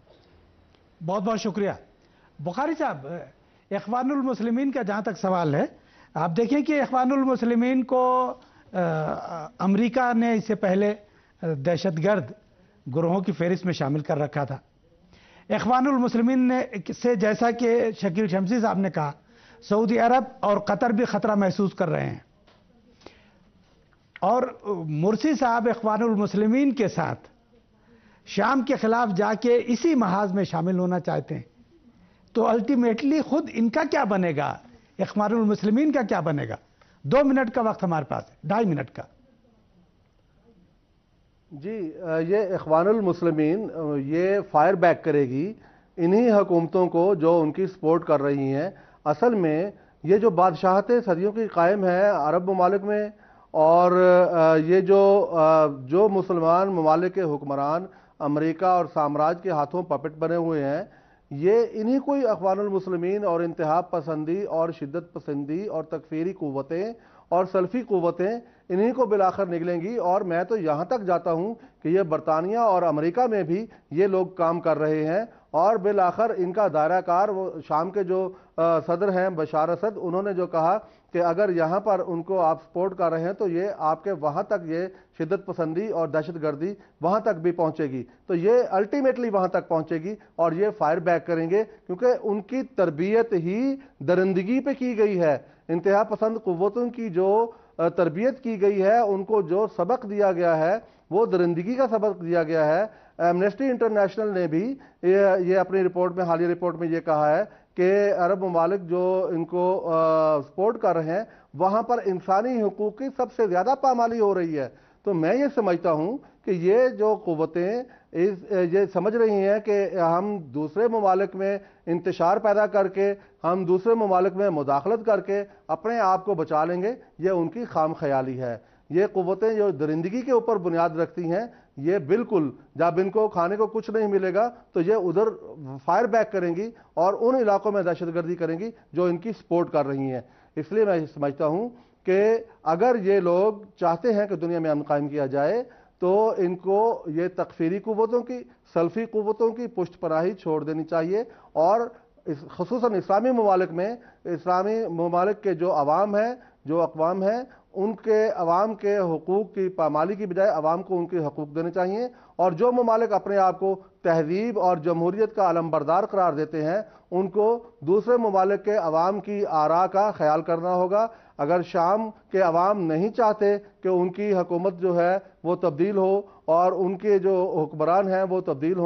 S1: بہت بہت شکریہ. بخاری صاحب, اخوان المسلمین کا جہاں تک سوال ہے, آپ دیکھیں کہ اخوان المسلمین کو امریکہ نے اس سے پہلے دہشت گرد گروہوں کی فہرست میں شامل کر رکھا تھا. اخوان المسلمین نے سے, جیسا کہ شکیل شمسی صاحب نے کہا, سعودی عرب اور قطر بھی خطرہ محسوس کر رہے ہیں, اور مرسی صاحب اخوان المسلمین کے ساتھ شام کے خلاف جا کے اسی محاذ میں شامل ہونا چاہتے ہیں, تو الٹیمیٹلی خود ان کا کیا بنے گا, اخوان المسلمین کا کیا بنے گا؟ دو منٹ کا وقت ہمارے پاس ہے, ڈھائی منٹ کا.
S4: جی, یہ اخوان المسلمین یہ فائر بیک کرے گی انہی حکومتوں کو جو ان کی سپورٹ کر رہی ہیں. اصل میں یہ جو بادشاہتیں صدیوں کی قائم ہے عرب ممالک میں, اور یہ جو جو مسلمان ممالک کے حکمران امریکہ اور سامراج کے ہاتھوں پپٹ بنے ہوئے ہیں, یہ انہی کوئی اخوان المسلمین اور انتہا پسندی اور شدت پسندی اور تکفیری قوتیں اور سلفی قوتیں انہی کو بالآخر نکلیں گی. اور میں تو یہاں تک جاتا ہوں کہ یہ برطانیہ اور امریکہ میں بھی یہ لوگ کام کر رہے ہیں, اور بالآخر ان کا دائرہ کار وہ شام کے جو صدر ہیں بشار اسد, انہوں نے جو کہا کہ اگر یہاں پر ان کو آپ سپورٹ کر رہے ہیں تو یہ آپ کے وہاں تک یہ شدت پسندی اور دہشت گردی وہاں تک بھی پہنچے گی, تو یہ الٹیمیٹلی وہاں تک پہنچے گی اور یہ فائر بیک کریں گے, کیونکہ ان کی تربیت ہی درندگی پہ کی گئی ہے. انتہا پسند قوتوں کی جو تربیت کی گئی ہے, ان کو جو سبق دیا گیا ہے وہ درندگی کا سبق دیا گیا ہے. ایمنسٹی انٹرنیشنل نے بھی یہ اپنی رپورٹ میں, حالیہ رپورٹ میں یہ کہا ہے کہ عرب ممالک جو ان کو سپورٹ کر رہے ہیں وہاں پر انسانی حقوق کی سب سے زیادہ پامالی ہو رہی ہے. تو میں یہ سمجھتا ہوں کہ یہ جو قوتیں یہ سمجھ رہی ہیں کہ ہم دوسرے ممالک میں انتشار پیدا کر کے, ہم دوسرے ممالک میں مداخلت کر کے اپنے آپ کو بچا لیں گے, یہ ان کی خام خیالی ہے. یہ قوتیں جو درندگی کے اوپر بنیاد رکھتی ہیں, یہ بالکل جب ان کو کھانے کو کچھ نہیں ملے گا تو یہ ادھر فائر بیک کریں گی اور ان علاقوں میں دہشت گردی کریں گی جو ان کی سپورٹ کر رہی ہیں. اس لیے میں سمجھتا ہوں کہ اگر یہ لوگ چاہتے ہیں کہ دنیا میں امن قائم کیا جائے تو ان کو یہ تکفیری قوتوں کی, سلفی قوتوں کی پشت پناہی چھوڑ دینی چاہیے, اور خصوصاً اسلامی ممالک میں اسلامی ممالک کے جو عوام ہیں, جو اقوام ہیں, ان کے عوام کے حقوق کی پامالی کی بجائے عوام کو ان کے حقوق دینے چاہیے. اور جو ممالک اپنے آپ کو تہذیب اور جمہوریت کا علم بردار قرار دیتے ہیں, ان کو دوسرے ممالک کے عوام کی آراء کا خیال کرنا ہوگا. اگر شام کے عوام نہیں چاہتے کہ ان کی حکومت جو ہے وہ تبدیل ہو اور ان کے جو حکمران ہیں وہ تبدیل ہوں,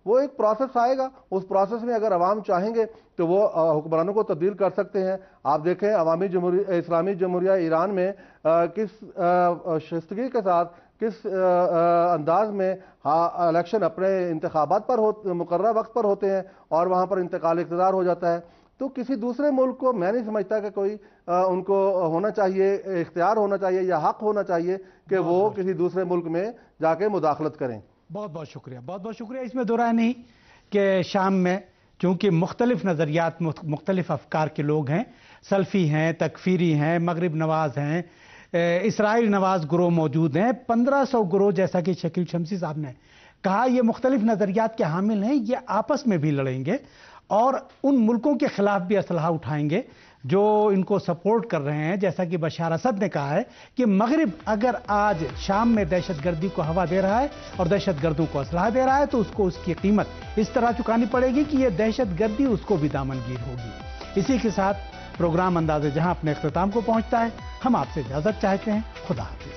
S4: وہ ایک پروسیس آئے گا، اس پروسیس میں اگر عوام چاہیں گے تو وہ حکمرانوں کو تبدیل کر سکتے ہیں۔ آپ دیکھیں عوامی جمہوریہ اسلامی جمہوریہ ایران میں کس شائستگی کے ساتھ، کس انداز میں الیکشن اپنے انتخابات پر مقررہ وقت پر ہوتے ہیں اور وہاں پر انتقال اقتدار ہو جاتا ہے۔ تو کسی دوسرے ملک کو میں نہیں سمجھتا کہ کوئی ان کو ہونا چاہیے، اختیار ہونا چاہیے یا حق ہونا چاہیے کہ وہ کسی دوسرے ملک میں جا کے مداخلت کریں۔
S1: بہت بہت شکریہ، بہت بہت شکریہ۔ اس میں دو رائے نہیں کہ شام میں چونکہ مختلف نظریات، مختلف افکار کے لوگ ہیں، سلفی ہیں، تکفیری ہیں، مغرب نواز ہیں، اسرائیل نواز گروہ موجود ہیں، پندرہ سو گروہ جیسا کہ شکیل شمسی صاحب نے کہا، یہ مختلف نظریات کے حامل ہیں، یہ آپس میں بھی لڑیں گے اور ان ملکوں کے خلاف بھی اسلحہ اٹھائیں گے جو ان کو سپورٹ کر رہے ہیں۔ جیسا کہ بشار اسد نے کہا ہے کہ مغرب اگر آج شام میں دہشت گردی کو ہوا دے رہا ہے اور دہشت گردوں کو اسلحہ دے رہا ہے تو اس کو اس کی قیمت اس طرح چکانی پڑے گی کہ یہ دہشت گردی اس کو بھی دامنگیر ہوگی۔ اسی کے ساتھ پروگرام انداز جہاں اپنے اختتام کو پہنچتا ہے۔ ہم آپ سے اجازت چاہتے ہیں۔ خدا حافظ۔